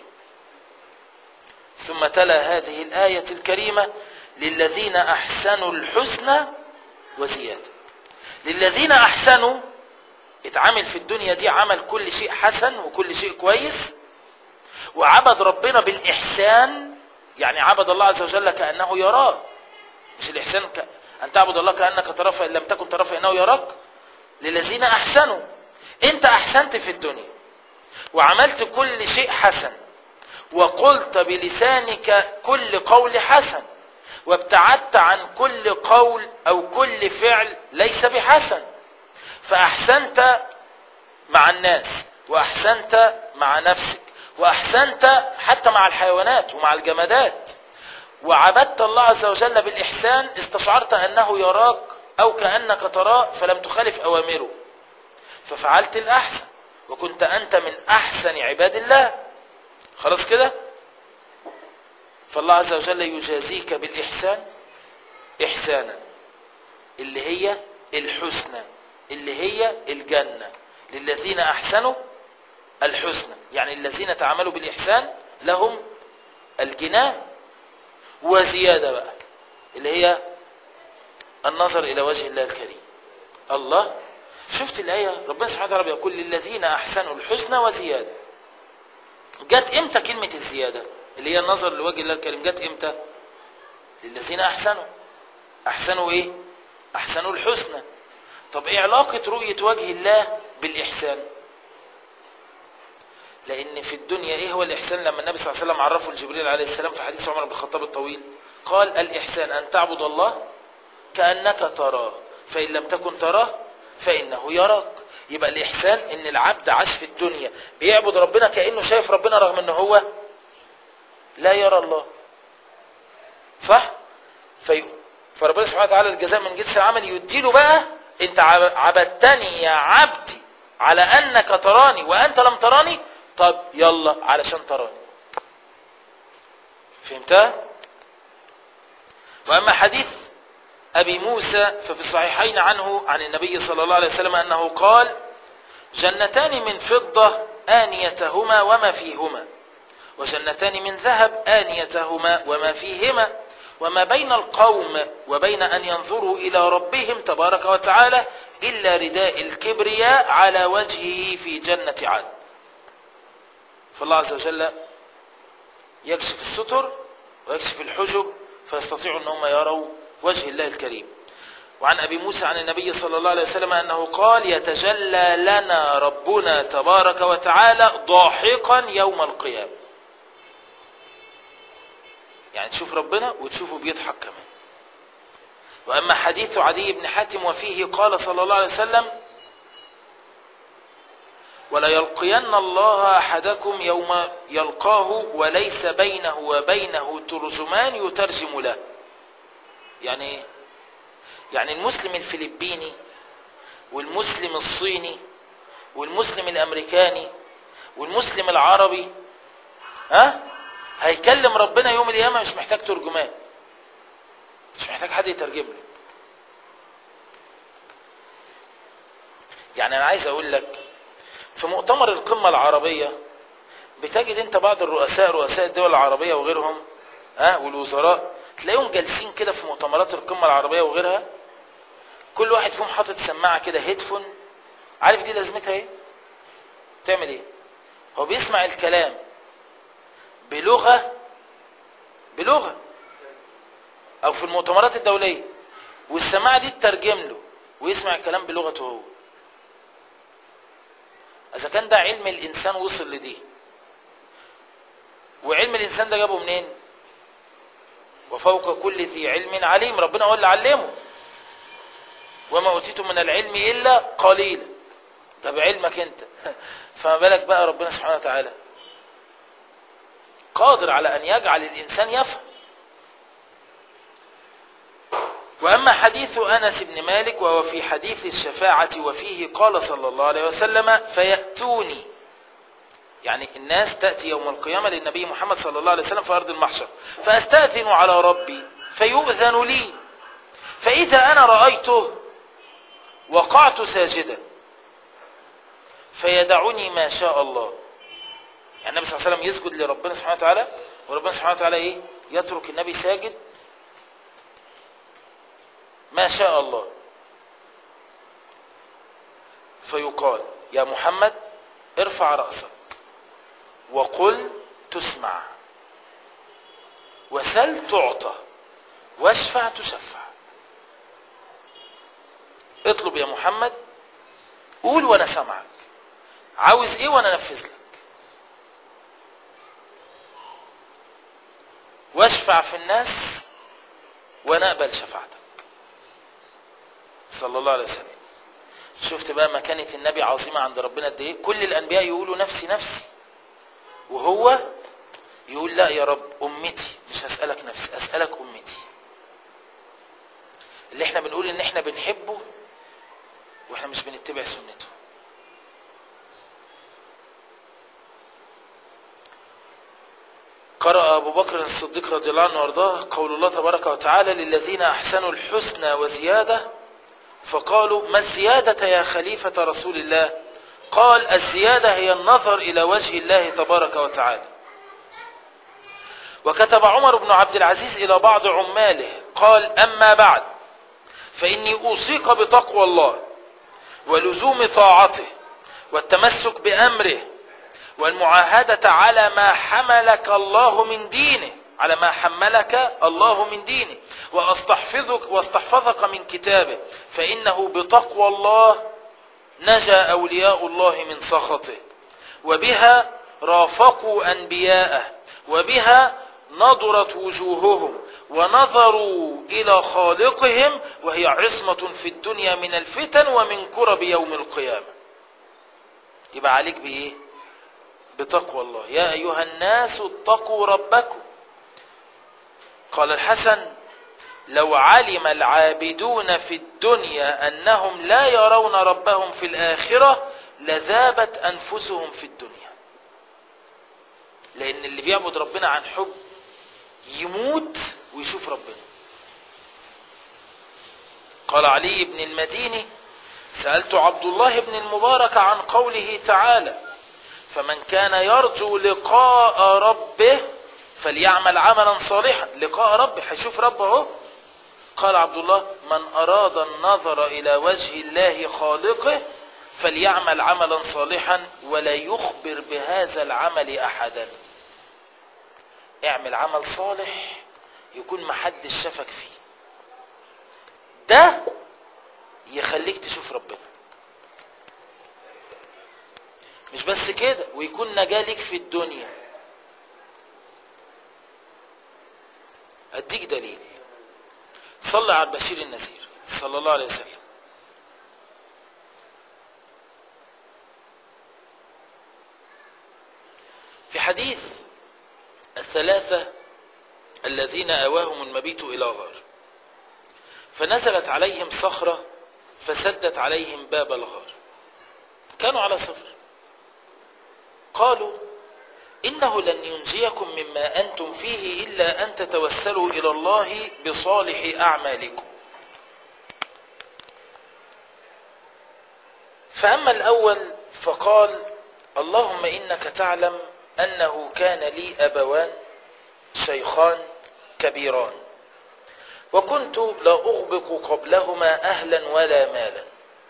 ثم تلا هذه الآية الكريمة للذين أحسنوا الحسنى وزيادة. للذين أحسنوا، اتعامل في الدنيا دي عمل كل شيء حسن وكل شيء كويس، وعبد ربنا بالإحسان، يعني عبد الله عز وجل كأنه يراه. مش الإحسان أن تعبد الله كأنك تراه فإن لم تكن تراه فإنه يراك. للذين أحسنوا، أنت أحسنت في الدنيا وعملت كل شيء حسن، وقلت بلسانك كل قول حسن، وابتعدت عن كل قول أو كل فعل ليس بحسن، فأحسنت مع الناس، وأحسنت مع نفسك، وأحسنت حتى مع الحيوانات ومع الجمادات، وعبدت الله عز وجل بالإحسان، استشعرت أنه يراك أو كأنك تراه فلم تخالف أوامره، ففعلت الأحسن وكنت أنت من أحسن عباد الله. خلاص كده؟ فالله عز وجل يجازيك بالإحسان إحسانا، اللي هي الحسنى، اللي هي الجنة. للذين أحسنوا الحسنى، يعني الذين تعملوا بالإحسان لهم الجنان، وزيادة بقى اللي هي النظر إلى وجه الله الكريم. الله، شفت الآية؟ ربنا سبحانه وتعالى يقول للذين أحسنوا الحسنى وزيادة. جت إمتى كلمة الزيادة اللي هي النظر لوجه الله الكريم؟ جت إمتى؟ للذين أحسنوا. أحسنوا إيه؟ أحسنوا الحسنى. طب إيه علاقة رؤية وجه الله بالإحسان؟ لأن في الدنيا إيه هو الإحسان؟ لما النبي صلى الله عليه وسلم عرفه لجبريل عليه السلام في حديث عمر بن الخطاب الطويل، قال الإحسان أن تعبد الله كأنك تراه فإن لم تكن تراه فإنه يراك. يبقى الإحسان إن العبد عاش في الدنيا بيعبد ربنا كأنه شايف ربنا رغم أنه هو لا يرى الله. صح؟ فربنا سبحانه وتعالى الجزاء من جنس العمل، يديله بقى انت عبدتني يا عبدي على أنك تراني وأنت لم تراني، طب يلا علشان تراني. فهمتها؟ وأما حديث أبي موسى ففي الصحيحين عنه عن النبي صلى الله عليه وسلم أنه قال جنتان من فضة آنيتهما وما فيهما، وجنتان من ذهب آنيتهما وما فيهما، وما بين القوم وبين أن ينظروا إلى ربهم تبارك وتعالى إلا رداء الكبرياء على وجهه في جنة عدن. فالله عز وجل يكشف الستر ويكشف الحجب فيستطيعوا أنهم يروا وجه الله الكريم. وعن أبي موسى عن النبي صلى الله عليه وسلم أنه قال يتجلى لنا ربنا تبارك وتعالى ضاحكا يوم القيامة. يعني تشوف ربنا وتشوفه بيضحك كمان. وأما حديث عدي بن حاتم وفيه قال صلى الله عليه وسلم ولا يلقين الله أحدكم يوم يلقاه وليس بينه وبينه ترجمان يترجم له. يعني يعني المسلم الفلبيني والمسلم الصيني والمسلم الأمريكاني والمسلم العربي هيكلم ربنا يوم القيامة مش محتاج ترجمان، مش محتاج حد يترجم له. يعني أنا عايز أقول لك في مؤتمر القمة العربية بتجد أنت بعض رؤساء الدول العربية وغيرهم والوزراء تلاقيهم جالسين كده في مؤتمرات القمة العربية وغيرها، كل واحد فيهم حاطط سماعة كده هيدفون. عارف دي لازمتها ايه؟ تعمل ايه؟ هو بيسمع الكلام بلغة او في المؤتمرات الدولية، والسماعة دي تترجم له ويسمع الكلام بلغته هو. اذا كان ده علم الانسان وصل لدي، وعلم الانسان ده جابه منين؟ وفوق كل ذي علم عليم، ربنا هو اللي علمه. وما أوتيتم من العلم إلا قليلا. طب علمك أنت فما بالك بقى ربنا سبحانه وتعالى قادر على أن يجعل الإنسان يفهم. وأما حديث أنس بن مالك وهو في حديث الشفاعة وفيه قال صلى الله عليه وسلم فيأتوني، يعني الناس تأتي يوم القيامة للنبي محمد صلى الله عليه وسلم في أرض المحشر، فأستأذن على ربي فيؤذن لي، فإذا أنا رأيته وقعت ساجدا فيدعني ما شاء الله. يعني النبي صلى الله عليه وسلم يسجد لربنا سبحانه وتعالى، وربنا سبحانه وتعالى إيه؟ يترك النبي ساجد ما شاء الله. فيقال يا محمد ارفع رأسك وقل تسمع وسل تعطى واشفع تشفع. اطلب يا محمد، قول وانا سمعك، عاوز ايه وانا انفذ لك، واشفع في الناس وانا اقبل شفاعتك صلى الله عليه وسلم. شفت بقى مكانة النبي عظيمة عند ربنا قد ايه؟ كل الانبياء يقولوا نفسي نفسي، وهو يقول لا يا رب امتي، مش هسألك نفسي، اسألك امتي. اللي احنا بنقول ان احنا بنحبه واحنا مش بنتبع سنته. قرأ أبو بكر الصديق رضي الله عنه وارضاه قول الله تبارك وتعالى للذين أحسنوا الحسنى وزيادة، فقالوا ما الزيادة يا خليفة رسول الله؟ قال الزيادة هي النظر إلى وجه الله تبارك وتعالى. وكتب عمر بن عبد العزيز إلى بعض عماله قال أما بعد فإني أوصيك بتقوى الله ولزوم طاعته والتمسك بأمره والمعاهدة على ما حملك الله من دينه، على ما حملك الله من دينه، واستحفظك من كتابه، فإنه بتقوى الله نجا أولياء الله من سخطه، وبها رافقوا أنبياءه، وبها نضرت وجوههم ونظروا إلى خالقهم، وهي عصمة في الدنيا من الفتن ومن كرب يوم القيامة. يبقى عليك بإيه؟ بتقوى الله. يا أيها الناس اتقوا ربكم. قال الحسن لو علم العابدون في الدنيا أنهم لا يرون ربهم في الآخرة لذابت أنفسهم في الدنيا. لأن اللي بيعبد ربنا عن حب يموت ويشوف ربنا. قال علي بن المديني سألت عبد الله بن المبارك عن قوله تعالى فمن كان يرجو لقاء ربه فليعمل عملا صالحا. لقاء ربه، هيشوف ربه. قال عبد الله من أراد النظر إلى وجه الله خالقه فليعمل عملا صالحا ولا يخبر بهذا العمل أحدا. اعمل عمل صالح يكون محدش شافك فيه، ده يخليك تشوف ربنا. مش بس كده، ويكون نجاة ليك في الدنيا. أديك دليل، صلى على البشير النذير صلى الله عليه وسلم. في حديث الثلاثة الذين آواهم المبيت إلى غار فنزلت عليهم صخرة فسدت عليهم باب الغار، كانوا على سفر، قالوا إنه لن ينجيكم مما أنتم فيه إلا أن تتوسلوا إلى الله بصالح أعمالكم. فأما الأول فقال اللهم إنك تعلم أنه كان لي أبوان شيخان كبيران وكنت لا أغبق قبلهما أهلا ولا مالا.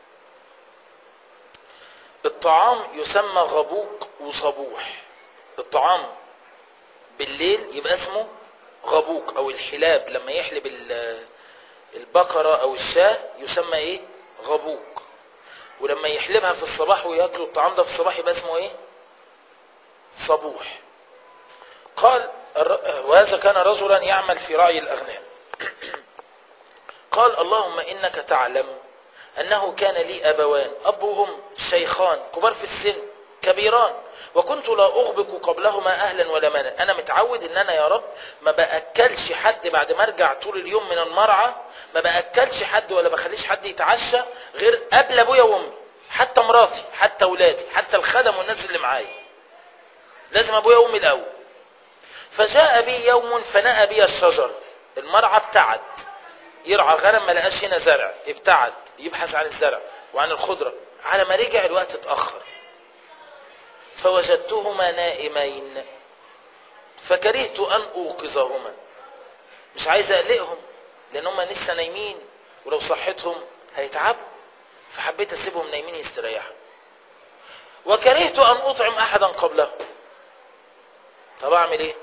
الطعام يسمى غبوق وصبوح. الطعام بالليل يبقى اسمه غبوق، أو الحلاب لما يحلب البقرة أو الشاة يسمى إيه؟ غبوق. ولما يحلبها في الصباح ويأكلوا الطعام ده في الصباح يبقى اسمه إيه؟ صبوح. قال وهذا كان رجلا يعمل في رعي الأغنام. قال اللهم إنك تعلم أنه كان لي أبوان، أب وأم شيخان كبار في السن كبيران، وكنت لا أغبق قبلهما أهلا ولا مالا. أنا متعود إن أنا يا رب ما بأكلش حد بعد ما أرجع طول اليوم من المرعى، ما بأكلش حد ولا بخليش حد يتعشى غير قبل أبويا وأمي، حتى مراتي حتى أولادي حتى الخدم والناس اللي معايا، لازم أبويا وأمي الأول. فجاء بي يوم فنأى بي الشجر، المرعى ابتعد يرعى غنم ما لقاش هنا زرع، ابتعد يبحث عن الزرع وعن الخضرة، على ما رجع الوقت اتأخر. فوجدتهما نائمين فكرهت أن أوقظهما، مش عايز أقلقهم لأن هما لسه نايمين ولو صحتهم هيتعبوا، فحبيت أسيبهم نايمين يستريحوا. وكرهت أن أطعم أحدا قبله، طب أعمل إيه؟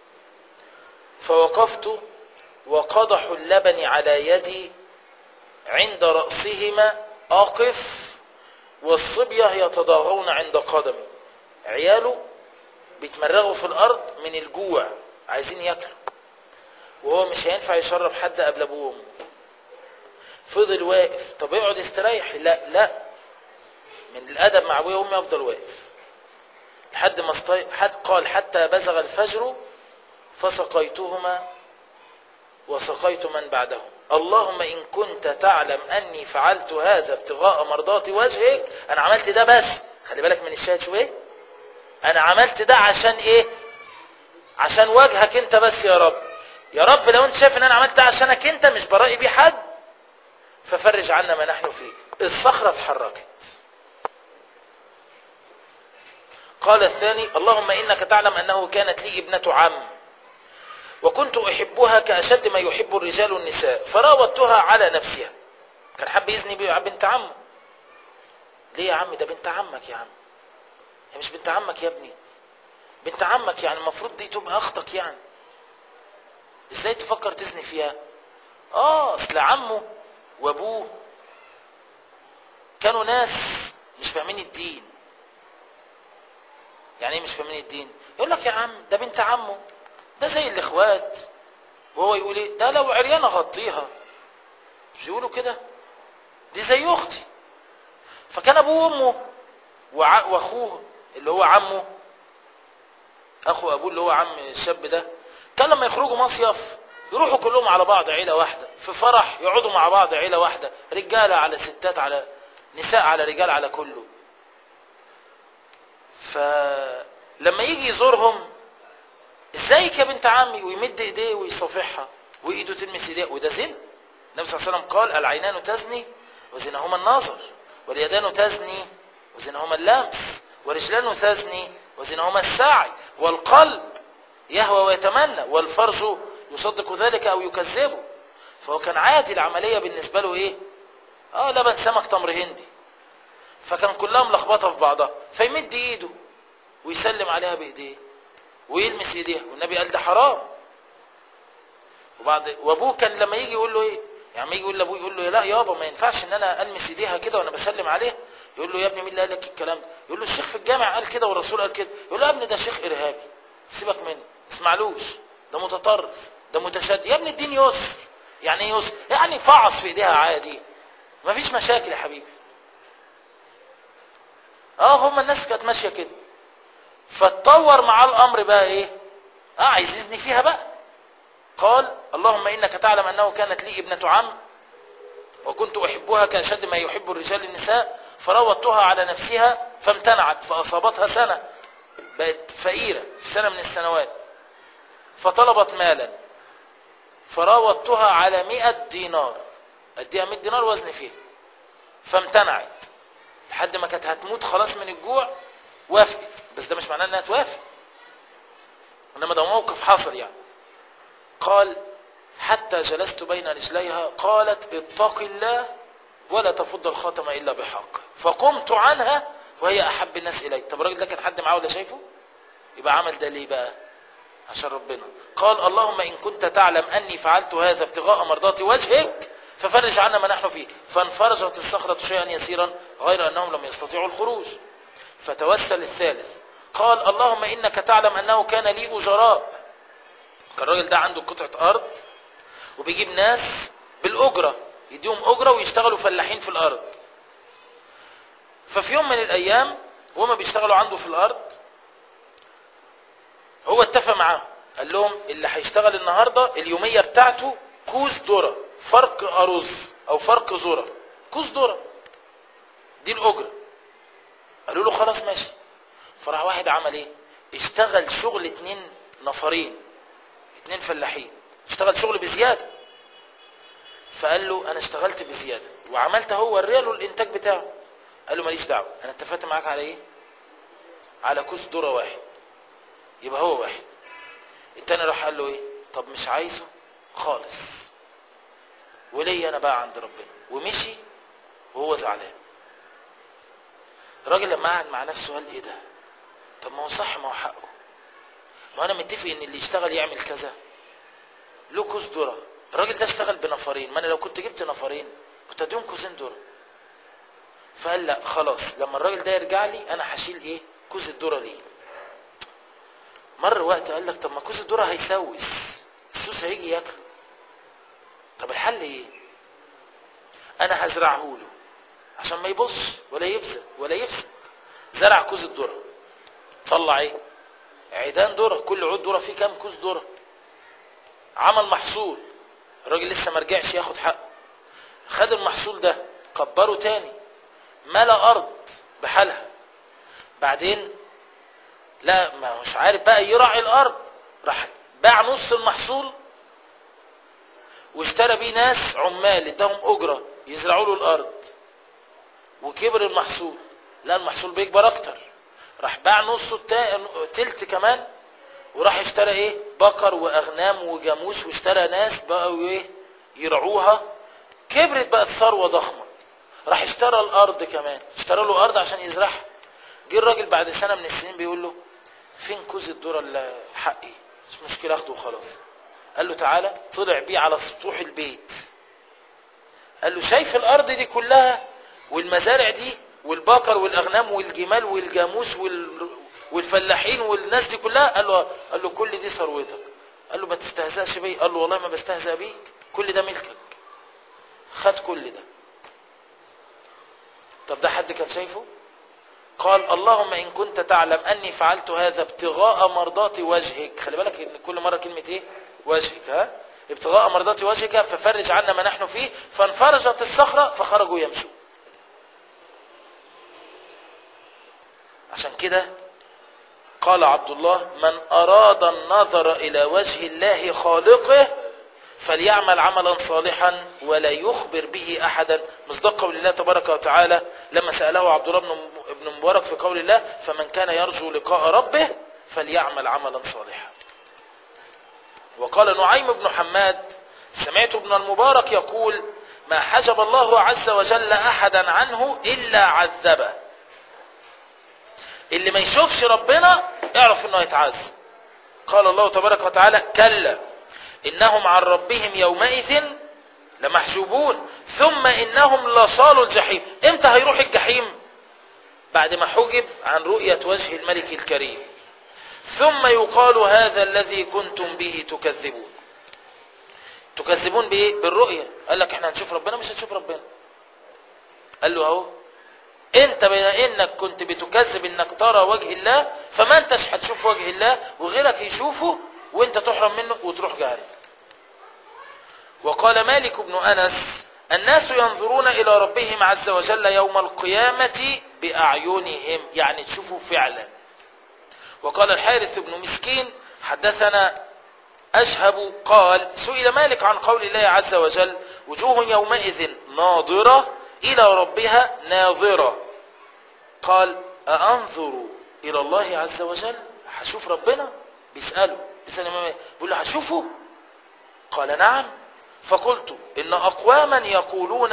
فوقفت وقدح اللبن على يدي عند رأسهما أقف، والصبية يتضاغون عند قدمي، عياله بيتمرغوا في الأرض من الجوع عايزين يأكلوا، وهو مش هينفع يشرب حد قبل أبوه وأمه. فضل واقف، طب يقعد يستريح؟ لا، من الأدب مع أبوه وأمي أفضل واقف لحد ما قال حتى بزغ الفجر فسقيتهما وسقيت من بعدهم. اللهم إن كنت تعلم أني فعلت هذا ابتغاء مرضات وجهك، أنا عملت ده بس خلي بالك من الشاهد شوية، أنا عملت ده عشان إيه؟ عشان وجهك أنت بس يا رب. يا رب لو أنت شايف أن أنا عملت ده عشانك أنت مش برائي بيه حد، ففرج عنا ما نحن فيه. الصخرة اتحركت. قال الثاني اللهم إنك تعلم أنه كانت لي ابنة عم وكنت أحبها كأشد ما يحب الرجال النساء، فراودتها على نفسها. كان حب يزني بنت عمه. ليه يا عم؟ ده بنت عمك يا عم. هي مش بنت عمك يا ابني، بنت عمك، يعني المفروض دي تبقى أختك، يعني ازاي تفكر تزني فيها؟ اصل عمه وابوه كانوا ناس مش فاهمين الدين. يعني ايه مش فاهمين الدين؟ يقول لك يا عم ده بنت عمه، ده زي الاخوات، وهو يقول ايه؟ ده لو عريانه غطيها، مش يقولوا كده؟ دي زي اختي. فكان ابوه وامه واخوه اللي هو عمه، اخو ابوه اللي هو عم الشاب ده، كان لما يخرجوا مصيف يروحوا كلهم على بعض عيله واحده، في فرح يقعدوا مع بعض عيله واحده، رجاله على ستات على نساء على رجال على كله. فلما يجي يزورهم ازيك يا بنت عمي ويمد ايديه ويصافحها وايده تلمس ايديه، وده زنا. النبي صلى الله عليه وسلم قال العينان تزني وزناهما النظر، واليدان تزني وزناهما اللمس، ورجلان تزني وزناهما السعي، والقلب يهوى ويتمنى، والفرج يصدق ذلك او يكذبه. فهو كان عادي العمليه بالنسبه له ايه؟ لبن سمك تمر هندي، فكان كلها ملخبطه في بعضها، فيمد ايده ويسلم عليها بايديه ويلمس ايديها، والنبي قال ده حرام. وابوه كان لما يجي يقول له ايه؟ يعني يجي يقول لابوه يقول له لا يابا ما ينفعش ان انا المس ايديها كده وانا بسلم عليها، يقول له يا ابني مين اللي قال لك الكلام ده؟ يقول له الشيخ في الجامع قال كده والرسول قال كده. يقول له يا ابني ده شيخ ارهابي، سيبك منه، اسمعلوش، ده متطرف، ده متشدد. يا ابني الدين يسر. يعني ايه يسر؟ يعني فعص في ايديها عادي، مفيش مشاكل يا حبيبي. هم الناس كانت ماشيه كده. فتطور معاه الامر بقى ايه؟ عايز يزني فيها بقى. قال اللهم انك تعلم انه كانت لي ابنة عم وكنت احبها كاشد ما يحب الرجال النساء، فراودتها على نفسها فامتنعت، فاصابتها سنة، بقت فقيرة في سنة من السنوات، فطلبت مالا، فراودتها على 100 دينار، اديها 100 دينار وزن فيها، فامتنعت لحد ما كانت هتموت خلاص من الجوع، وافقت. بس ده مش معناه انها توافق، انما ده موقف حصل يعني. قال حتى جلست بين رجليها قالت اتق الله ولا تفض الخاتم الا بحق، فقمت عنها وهي احب الناس الي. طب الراجل ده كان حد معاه ولا شايفه؟ يبقى عمل ده ليه بقى؟ عشان ربنا. قال اللهم ان كنت تعلم اني فعلت هذا ابتغاء مرضات وجهك ففرج عنا ما نحن فيه. فانفرجت الصخرة شيئا يسيرا غير انهم لم يستطيعوا الخروج. فتوسل الثالث قال اللهم انك تعلم انه كان لي اجراء. كان الراجل ده عنده قطعة ارض وبيجيب ناس بالاجرة يديهم أجرة ويشتغلوا فلاحين في الأرض. ففي يوم من الأيام وهما بيشتغلوا عنده في الأرض هو اتفق معاهم، قال لهم اللي هيشتغل النهاردة اليومية بتاعته كوز ذرة، فرق أرز أو فرق ذرة، كوز ذرة دي الأجرة. قالوا له خلاص ماشي. فراح واحد عمل ايه؟ اشتغل شغل 2 نفرين، 2 فلاحين، اشتغل شغل بزيادة. فقال له انا اشتغلت بزيادة وعملت هو الريال الانتاج بتاعه. قال له ماليش دعوة، انا اتفقت معاك على ايه؟ على كوز ذرة واحد، يبقى هو واحد. التاني راح قال له ايه؟ طب مش عايزه خالص، وليه انا بقى عند ربنا، ومشي وهو زعلان. الراجل لما قعد مع نفسه قال ايه ده؟ طب ما هو صح، ما هو حقه، ما انا متفق ان اللي يشتغل يعمل كذا، له كوز ذرة. الراجل ده اشتغل بنفرين، ما انا لو كنت جبت نفرين كنت اديهم كوزين ذرة. فقال لا خلاص، لما الراجل ده يرجع لي انا هشيل ايه؟ كوز الذرة ليه. مر وقت قال لك طب ما كوز الذرة هيسوس، السوس هيجي ياكله، طب الحل ايه؟ انا هزرعه له عشان ما يبص ولا يفسد ولا يفسد. زرع كوز الذرة، طلع ايه؟ عيدان ذرة، كل عود ذرة فيه كام كوز ذرة. عمل محصول، الراجل لسه ما رجعش ياخد حقه. خد المحصول ده كبره تاني، ملا ارض بحالها. بعدين لا، ما مش عارف بقى يراعي الارض، راح باع نص المحصول واشترى بيه ناس عمال اداهم اجره يزرعوا له الارض. وكبر المحصول، لا المحصول بيكبر اكتر، راح باع نصه تلت كمان، وراح اشترى ايه؟ بقر واغنام وجاموس، واشترى ناس بقوا ايه؟ يرعوها. كبرت بقت ثروه ضخمه. راح اشترى الارض كمان، اشترى له ارض عشان يزرعها. جه الراجل بعد سنه من السنين بيقول له فين كوز الذره اللي حقي؟ مش مشكله اخده وخلاص. قال له تعالى. طلع بيه على سطوح البيت، قال له شايف الارض دي كلها والمزارع دي والبقر والاغنام والجمال والجاموس والفلاحين والناس دي كلها؟ قال له كل دي ثروتك. قال له ما تستهزأش بي. قال له والله ما بستهزأ بيك، كل ده ملكك. خد كل ده. طب ده حد كان شايفه؟ قال اللهم إن كنت تعلم أني فعلت هذا ابتغاء مرضات وجهك. خلي بالك إن كل مرة كلمة إيه؟ وجهك. ها؟ ابتغاء مرضات وجهك ففرج عنا ما نحن فيه. فانفرجت الصخرة فخرجوا يمشوا. عشان كده قال عبد الله من أراد النظر إلى وجه الله خالقه فليعمل عملا صالحا ولا يخبر به أحدا. مصداق قول الله تبارك وتعالى لما سأله عبد الله بن مبارك في قول الله فمن كان يرجو لقاء ربه فليعمل عملا صالحا. وقال نعيم بن حماد سمعت ابن المبارك يقول ما حجب الله عز وجل أحدا عنه إلا عذبه. اللي ما يشوفش ربنا اعرف انه يتعذب. قال الله تبارك وتعالى كلا إنهم عن ربهم يومئذ لمحجوبون ثم إنهم لصالوا الجحيم. امتى هيروح الجحيم؟ بعد ما حجب عن رؤية وجه الملك الكريم. ثم يقال هذا الذي كنتم به تكذبون. تكذبون بإيه؟ بالرؤية. قال لك احنا هنشوف ربنا، مش هنشوف ربنا. قال له اهو انت بما انك كنت بتكذب انك ترى وجه الله فما انتش هتشوف وجه الله وغيرك يشوفه وانت تحرم منه وتروح جهنم. وقال مالك بن أنس الناس ينظرون إلى ربهم عز وجل يوم القيامة بأعينهم، يعني تشوفوا فعلا. وقال الحارث بن مسكين حدثنا أشهب قال سئل مالك عن قول الله عز وجل وجوه يومئذ ناظرة إلى ربها ناظرة. قال أأنظر إلى الله عز وجل؟ هشوف ربنا؟ بيسأل الإمام بيقول له هشوفه؟ قال نعم. فقلت إن أقواما يقولون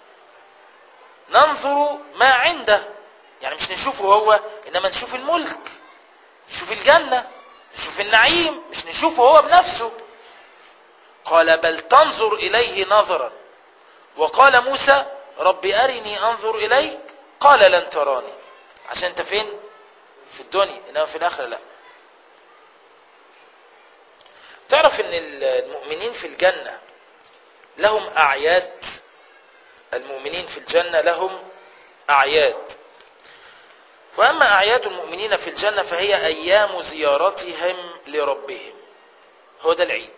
ننظر ما عنده، يعني مش نشوفه هو إنما نشوف الملك، نشوف الجنة، نشوف النعيم، مش نشوفه هو بنفسه. قال بل تنظر إليه نظرا. وقال موسى رب أرني أنظر إليك قال لن تراني. عشان انت فين؟ في الدنيا، إنما في الآخرة لا. تعرف ان المؤمنين في الجنة لهم أعياد المؤمنين في الجنة لهم أعياد. وأما أعياد المؤمنين في الجنة فهي أيام زيارتهم لربهم، هو ده العيد.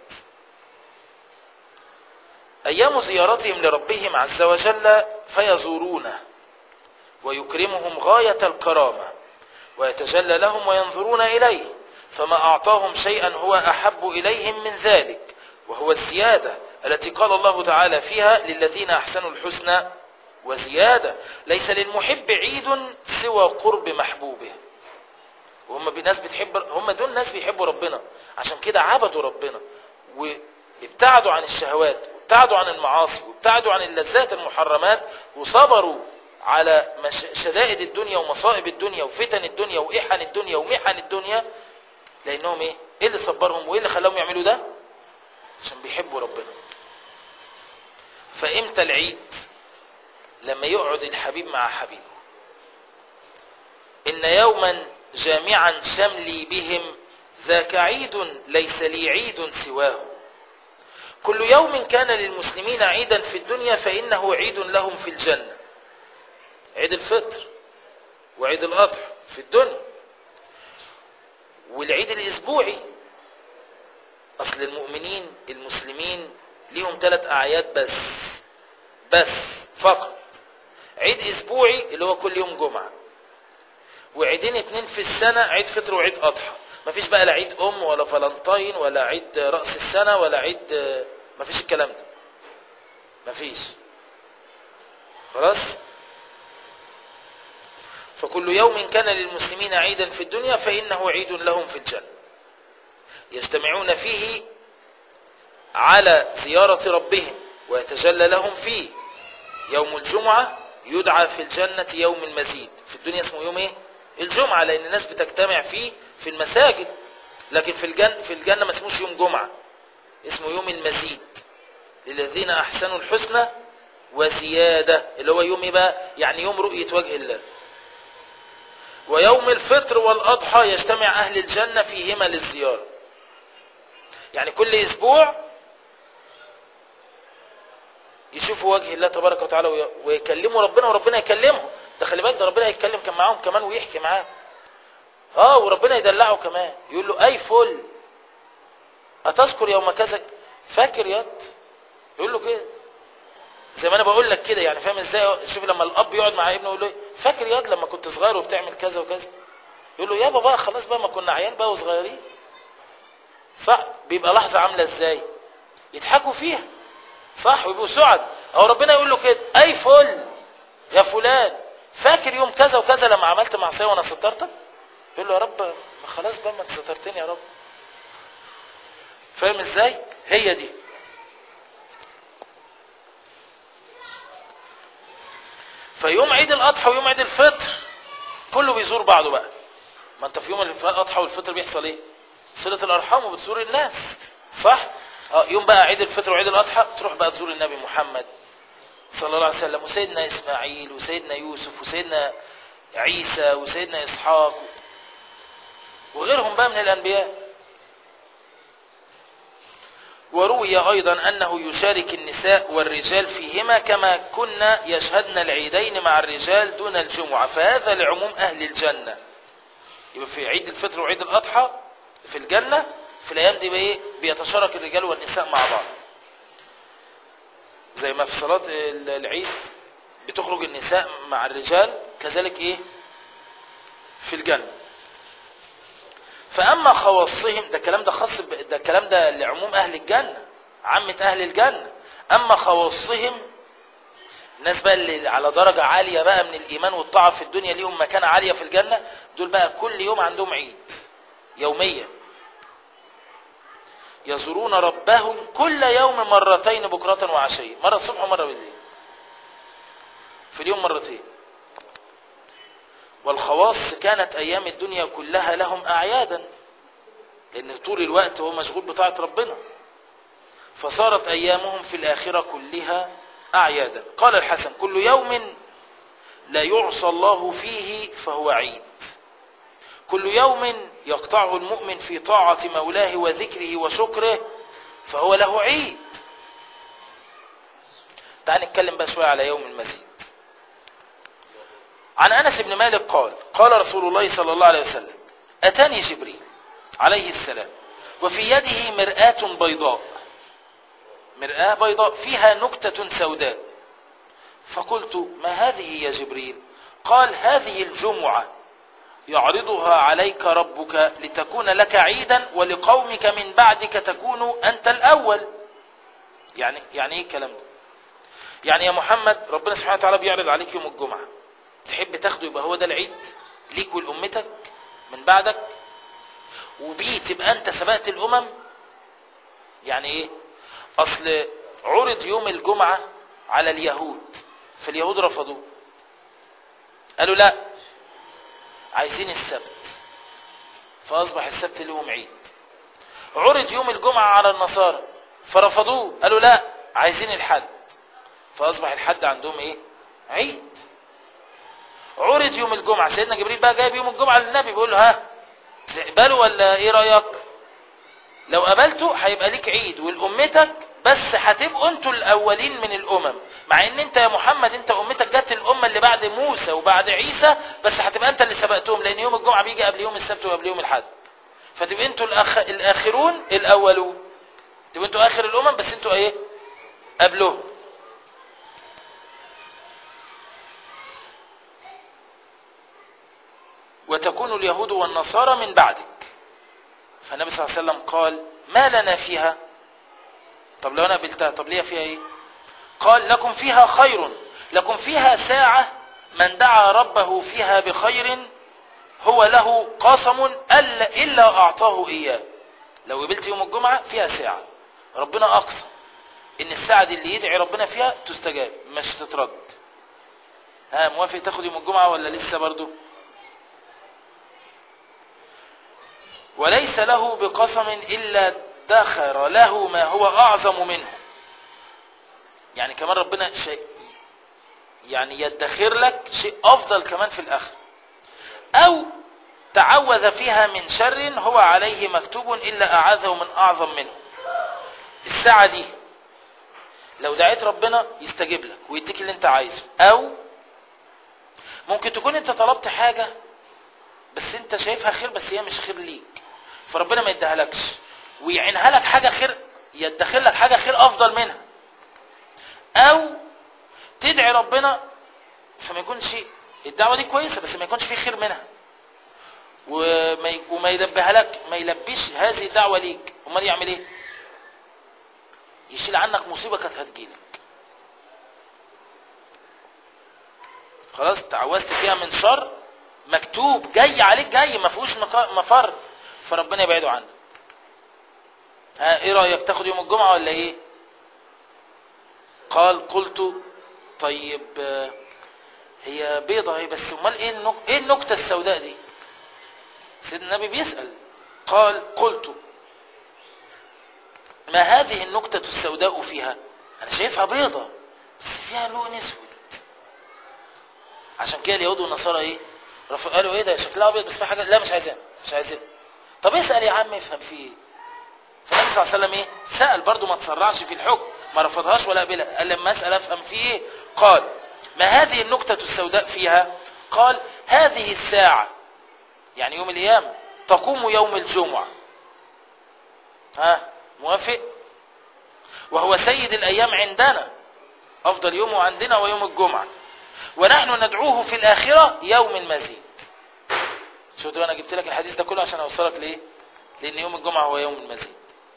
أيام زيارتهم لربهم عز وجل فيزورونه ويكرمهم غاية الكرامة ويتجلى لهم وينظرون إليه، فما أعطاهم شيئا هو أحب إليهم من ذلك، وهو الزيادة التي قال الله تعالى فيها للذين أحسنوا الحسنى وزيادة. ليس للمحب عيد سوى قرب محبوبه. وهم بناس بتحب، هم دول ناس بيحبوا ربنا، عشان كده عبدوا ربنا وابتعدوا عن الشهوات وابتعدوا عن المعاصي وابتعدوا عن اللذات المحرمات، وصبروا على شدائد الدنيا ومصائب الدنيا وفتن الدنيا وإحن الدنيا ومحن الدنيا. لأنهم إيه اللي صبرهم وإيه اللي خلاهم يعملوا ده؟ عشان بيحبوا ربنا. فإمتى العيد؟ لما يقعد الحبيب مع حبيبه. إن يوما جامعا شملي بهم ذاك عيد ليس لي عيد سواه. كل يوم كان للمسلمين عيدا في الدنيا فإنه عيد لهم في الجنة. عيد الفطر وعيد الأضحى في الدنيا، والعيد الأسبوعي. أصل المؤمنين المسلمين ليهم 3 أعياد بس فقط. عيد أسبوعي اللي هو كل يوم جمعة، وعيدين 2 في السنة، عيد فطر وعيد أضحى. مفيش بقى لا عيد ولا فلنطين ولا عيد رأس السنة ولا عيد، مفيش الكلام ده، مفيش. خلاص. فكل يوم كان للمسلمين عيدا في الدنيا فإنه عيد لهم في الجنة، يجتمعون فيه على زيارة ربهم ويتجلى لهم فيه. يوم الجمعة يدعى في الجنة يوم المزيد. في الدنيا اسمه يوم ايه؟ الجمعة، لأن الناس بتجتمع فيه في المساجد. لكن في الجنة ما اسموش يوم جمعة، اسمه يوم المزيد للذين أحسنوا الحسنى وزيادة، اللي هو يوم ايه بقى؟ يعني يوم رؤية وجه الله. ويوم الفطر والأضحى يجتمع أهل الجنة فيهما للزيارة. يعني كل أسبوع يشوفوا وجه الله تبارك وتعالى ويكلموا ربنا وربنا يكلمهم. ده خلي بالك، ده ربنا يتكلم كان معاهم كمان ويحكي معاهم. وربنا يدلعه كمان، يقول له أي فل أتذكر يوم كذا؟ فاكر يد؟ يقول له كده زي ما أنا بقول لك كده، يعني فاهم إزاي؟ شوف لما الأب يقعد مع ابنه يقول له فاكر يد لما كنت صغير وبتعمل كذا وكذا؟ يقول له يا بابا خلاص بقى، ما كنا عيال بقى وصغيرين. صح؟ بيبقى لحظة عاملة إزاي؟ يضحكوا فيها، صح؟ ويبقوا سعد. أو ربنا يقول له كده أي فل يا فلان، فاكر يوم كذا وكذا لما عملت معصية وأنا سترتك؟ يقول له يا رب خلاص بقى، ما سترتني يا رب. فاهم إزاي؟ هي دي. فيوم عيد الأضحى ويوم عيد الفطر كله بيزور بعضه بقى. ما أنت في يوم الأضحى والفطر بيحصل إيه؟ صلة الأرحام وبتزور الناس، صح؟ يوم بقى عيد الفطر وعيد الأضحى تروح بقى تزور النبي محمد صلى الله عليه وسلم وسيدنا إسماعيل وسيدنا يوسف وسيدنا عيسى وسيدنا إسحاق وغيرهم بقى من الأنبياء. وروي أيضا أنه يشارك النساء والرجال فيهما كما كنا يشهدن العيدين مع الرجال دون الجمعة، فهذا لعموم أهل الجنة. يبقى في عيد الفطر وعيد الأضحى في الجنة في الأيام دي بقى بيتشارك الرجال والنساء مع بعض، زي ما في صلاة العيد بتخرج النساء مع الرجال، كذلك إيه في الجنة. فأما خواصهم، ده الكلام ده خاص، ده الكلام ده لعموم أهل الجنة، عامة أهل الجنة. أما خواصهم، الناس بقى اللي على درجة عالية بقى من الإيمان والطاعة في الدنيا ليهم مكانة عالية في الجنة، دول بقى كل يوم عندهم عيد يوميا، يزورون ربهم كل يوم مرتين بكرة وعشية، مرة الصبح ومرة بالليل، في اليوم مرتين. والخواص كانت أيام الدنيا كلها لهم أعيادا، لأن طول الوقت هو مشغول بطاعة ربنا، فصارت أيامهم في الآخرة كلها أعيادا. قال الحسن كل يوم لا يعصى الله فيه فهو عيد، كل يوم يقطعه المؤمن في طاعة مولاه وذكره وشكره فهو له عيد. تعال نتكلم بقى شوية على يوم المزيد. عن أنس بن مالك قال قال رسول الله صلى الله عليه وسلم أتاني جبريل عليه السلام وفي يده مرآة بيضاء، مرآة بيضاء فيها نكتة سوداء، فقلت ما هذه يا جبريل؟ قال هذه الجمعة يعرضها عليك ربك لتكون لك عيدا ولقومك من بعدك تكون أنت الأول. يعني ايه الكلام ده؟ يعني يا محمد ربنا سبحانه وتعالى بيعرض عليك يوم الجمعة، تحب تاخده يبقى هو ده العيد ليك ولأمتك من بعدك، وبيه تبقى أنت سبقت الأمم. يعني ايه؟ أصل عرض يوم الجمعة على اليهود، فاليهود رفضوه، قالوا لا عايزين السبت، فأصبح السبت لهم عيد. عرض يوم الجمعة على النصارى فرفضوه، قالوا لا عايزين الحد، فأصبح الحد عندهم ايه؟ عيد. عرض يوم الجمعة، سيدنا جبريل بقى جايب يوم الجمعة للنبي بيقول له ها تقبله ولا ايه رأيك؟ لو قبلته هيبقى ليك عيد ولأمتك، بس هتبقوا انتوا الأولين من الأمم، مع ان انت يا محمد انت أمتك جت الأمة اللي بعد موسى وبعد عيسى، بس هتبقى انت اللي سبقتهم، لأن يوم الجمعة بيجي قبل يوم السبت وقبل يوم الحد، فتبقى انتوا الآخرون الأولون، تبقى انتوا آخر الأمم بس انتوا ايه؟ قبلهم. وتكون اليهود والنصارى من بعدك. فالنبي صلى الله عليه وسلم قال ما لنا فيها؟ طب لو انا قبلتها طب ليه فيها ايه؟ قال لكم فيها خير، لكم فيها ساعة من دعا ربه فيها بخير هو له قسم إلا أعطاه إياه. لو قبلت يوم الجمعة فيها ساعة ربنا أقسم إن الساعة دي اللي يدعي ربنا فيها تستجاب مش تترد. ها موافق تاخد يوم الجمعة ولا لسه برضو؟ وليس له بقسم إلا دخر له ما هو أعظم منه. يعني كمان ربنا شيء يعني يدخر لك شيء أفضل كمان في الآخر. أو تعوذ فيها من شر هو عليه مكتوب إلا أعاذه من أعظم منه. الساعة دي لو دعيت ربنا يستجيب لك ويديك اللي انت عايزه، أو ممكن تكون انت طلبت حاجة بس انت شايفها خير بس هي مش خير ليك، فربنا ما يديها لكش ويعينها لك حاجة خير، يدخل لك حاجة خير أفضل منها. أو تدعي ربنا فما يكونش الدعوة دي كويسة بس ما يكونش فيه خير منها، وما يلبيها لك، ما يلبيش هذه الدعوة ليك، امال يعمل ايه؟ يشيل عنك مصيبة كانت هتجيلك. خلاص تعوذت فيها من شر مكتوب جاي عليك، جاي ما فيهوش مفر، فربنا يبعده عنك. ها ايه رأيك تاخد يوم الجمعة ولا ايه؟ قال قلت طيب هي بيضة هي، بس امال ايه النكتة السوداء دي؟ سيدنا النبي بيسأل. قال قلت ما هذه النكتة السوداء فيها؟ انا شايفها بيضة بس فيها لون اسود. عشان كده اليهود والنصارى ايه؟ قالوا ايه ده شكلها ابيض بس في حاجة، لا مش عايزين مش عايزين. طب اسأل يا عم افهم فيه ايه. فالنبي صلى الله عليه وسلم ايه؟ سأل برضو ما تسرعش في الحكم، ما رفضهاش ولا قبلها، قال لما اسأل افهم فيه ايه. قال ما هذه النكتة السوداء فيها؟ قال هذه الساعة يعني يوم القيامة تقوم يوم الجمعة. ها موافق؟ وهو سيد الأيام عندنا، أفضل يوم عندنا ويوم الجمعة، ونحن ندعوه في الآخرة يوم المزيد. شوفوا أنا جبت لك الحديث ده كله عشان أوصلك ليه؟ لأن يوم الجمعة هو يوم المزيد.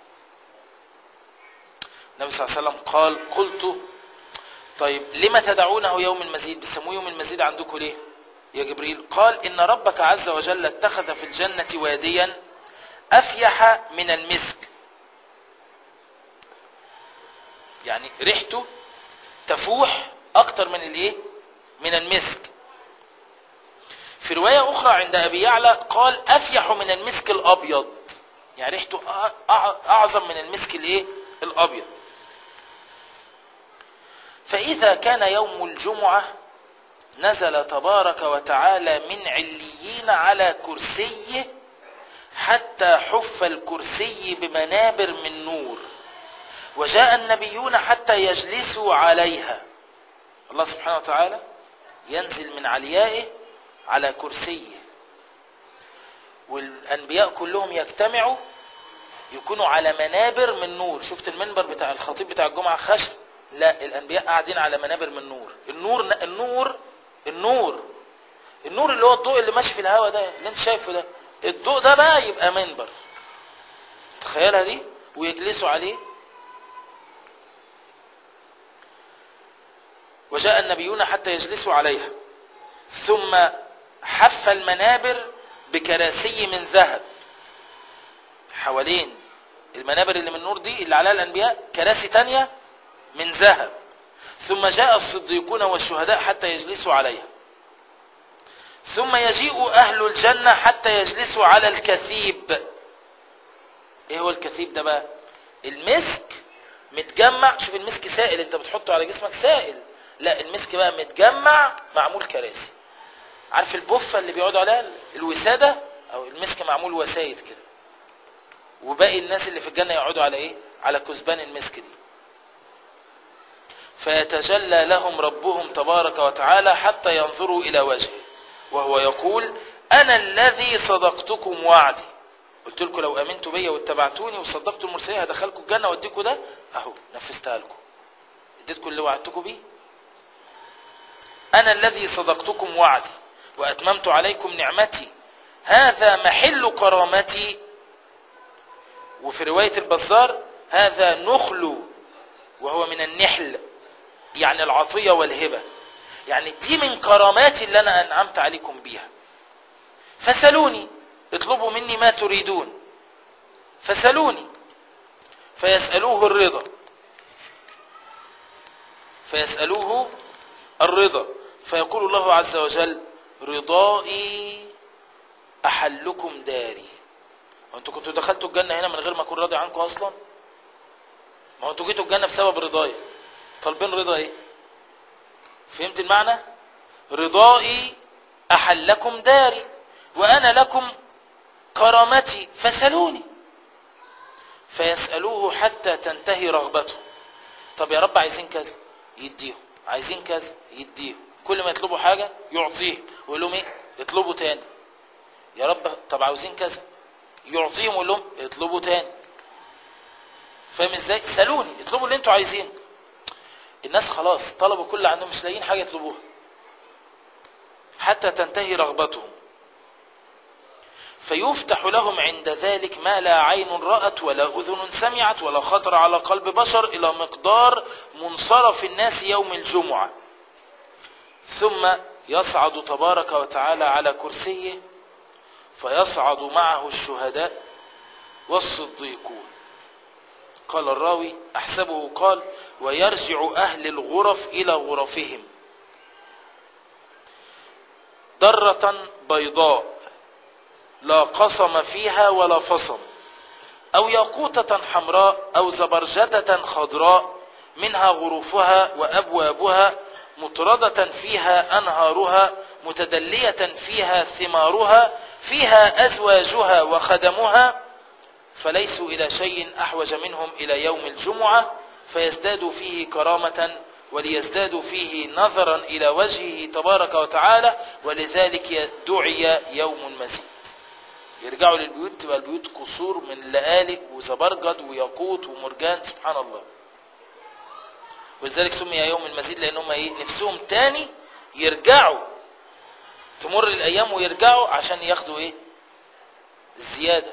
النبي صلى الله عليه وسلم قال قلت طيب لما تدعونه يوم المزيد؟ بيسموه يوم المزيد عندكم ليه يا جبريل؟ قال إن ربك عز وجل اتخذ في الجنة واديا أفيح من المسك، يعني ريحته تفوح أكتر من الايه؟ من المسك. في رواية أخرى عند أبي يعلى قال أفيح من المسك الأبيض، يعني ريحته أعظم من المسك الايه؟ الأبيض. فإذا كان يوم الجمعة نزل تبارك وتعالى من عليين على كرسيه حتى حف الكرسي بمنابر من نور، وجاء النبيون حتى يجلسوا عليها. الله سبحانه وتعالى ينزل من عليائه على كرسيه، والأنبياء كلهم يجتمعوا يكونوا على منابر من نور. شفت المنبر بتاع الخطيب بتاع الجمعة خشب؟ لا، الأنبياء قاعدين على منابر من نور. النور اللي هو الضوء اللي ماشي في الهواء ده اللي انت شايفه ده، الضوء ده بقى يبقى منبر. تخيلها دي، ويجلسوا عليه. وجاء النبيون حتى يجلسوا عليها، ثم حف المنابر بكراسي من ذهب. حوالين المنابر اللي من نور دي اللي عليها الأنبياء كراسي تانية من ذهب. ثم جاء الصديقون والشهداء حتى يجلسوا عليها. ثم يجيء أهل الجنة حتى يجلسوا على الكثيب. ايه هو الكثيب ده بقى؟ المسك متجمع. شوف المسك سائل، انت بتحطه على جسمك سائل. لا، المسك بقى متجمع معمول كراسي. عارف البفة اللي بيقعدوا عليها الوسادة؟ او المسك معمول وسايد كده، وباقي الناس اللي في الجنة يقعدوا على ايه؟ على كثبان المسك دي. فيتجلى لهم ربهم تبارك وتعالى حتى ينظروا إلى وجهه وهو يقول: أنا الذي صدقتكم وعدي. قلت لكم لو أمنتوا بي واتبعتوني وصدقتوا المرسلين هدخلكم الجنة واديكم ده، أهو نفذتها لكم، اديتكم اللي وعدتكم بيه. أنا الذي صدقتكم وعدي وأتممت عليكم نعمتي، هذا محل كرامتي. وفي رواية البزار: هذا نخل، وهو من النحل، يعني العطية والهبة، يعني دي من كراماتي اللي أنا أنعمت عليكم بيها. فسألوني، اطلبوا مني ما تريدون. فسألوني فيسألوه الرضا، فيقول الله عز وجل: رضائي أحلكم داري. وانتوا كنتوا دخلتوا الجنة هنا من غير ما أكون راضي عنكم أصلا؟ ما انتوا جيتوا الجنة بسبب رضاي، طالبين رضا ايه؟ فهمت المعنى؟ رضائي أحلكم داري وأنا لكم كرامتي، فسألوني. فيسألوه حتى تنتهي رغبته. طب يا رب عايزين كذا يديهم، عايزين كذا يديهم، كل ما يطلبوا حاجة يعطيهم، ويقول لهم ايه؟ اطلبوا تاني. يا رب طب عاوزين كذا، يعطيهم ويقول لهم اطلبوا تاني. فاهم ازاي؟ سألوني، اطلبوا اللي انتوا عايزينه. الناس خلاص طلبوا كل عندهم، مش لاقيين حاجة يطلبوها. حتى تنتهي رغبتهم، فيفتح لهم عند ذلك ما لا عين رأت ولا أذن سمعت ولا خطر على قلب بشر، إلى مقدار منصرف الناس يوم الجمعة. ثم يصعد تبارك وتعالى على كرسيه، فيصعد معه الشهداء والصديقون. قال الراوي: أحسبه قال: ويرجع أهل الغرف إلى غرفهم، درة بيضاء لا قصم فيها ولا فصم، أو ياقوتة حمراء أو زبرجدة خضراء، منها غرفها وأبوابها، مطردة فيها أنهارها، متدلية فيها ثمارها، فيها أزواجها وخدمها، فليسوا إلى شيء أحوج منهم إلى يوم الجمعة، فيزدادوا فيه كرامة وليزدادوا فيه نظرا إلى وجهه تبارك وتعالى، ولذلك دعي يوم المزيد. يرجعوا للبيوت، تبقى البيوت قصور من لآلئ وزبرجد وياقوت ومرجان، سبحان الله. ولذلك سمي يوم المزيد، لأنهم نفسهم تاني يرجعوا، تمر الأيام ويرجعوا عشان ياخدوا الزيادة.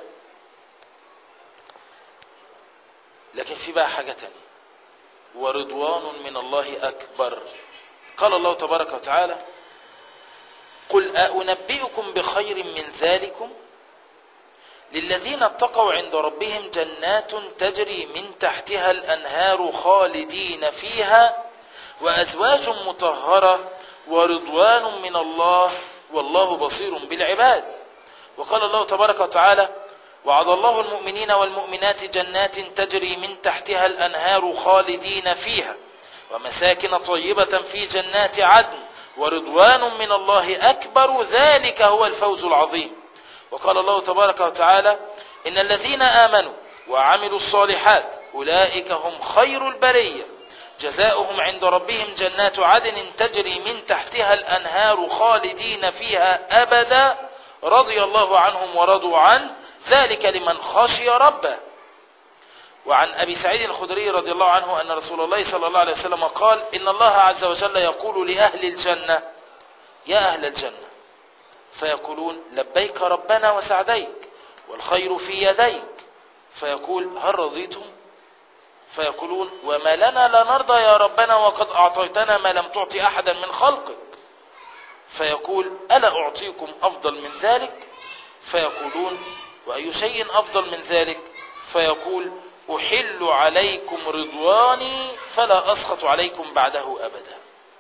لكن في بقى حاجة تانية: ورضوان من الله أكبر. قال الله تبارك وتعالى: قل أنبئكم بخير من ذلكم للذين اتقوا عند ربهم جنات تجري من تحتها الأنهار خالدين فيها وأزواج مطهرة ورضوان من الله والله بصير بالعباد. وقال الله تبارك وتعالى: وعد الله المؤمنين والمؤمنات جنات تجري من تحتها الأنهار خالدين فيها ومساكن طيبة في جنات عدن ورضوان من الله أكبر ذلك هو الفوز العظيم. وقال الله تبارك وتعالى: إن الذين آمنوا وعملوا الصالحات أولئك هم خير البرية جزاؤهم عند ربهم جنات عدن تجري من تحتها الأنهار خالدين فيها أبدا رضي الله عنهم ورضوا عنه ذلك لمن خشي ربه. وعن أبي سعيد الخدري رضي الله عنه أن رسول الله صلى الله عليه وسلم قال إن الله عز وجل يقول لأهل الجنة يا أهل الجنة فيقولون لبيك ربنا وسعديك والخير في يديك فيقول هل رضيتم فيقولون وما لنا لا نرضى يا ربنا وقد أعطيتنا ما لم تعطي أحدا من خلقك فيقول ألا أعطيكم أفضل من ذلك فيقولون وأي شيء أفضل من ذلك فيقول أحل عليكم رضواني فلا أسخط عليكم بعده أبدا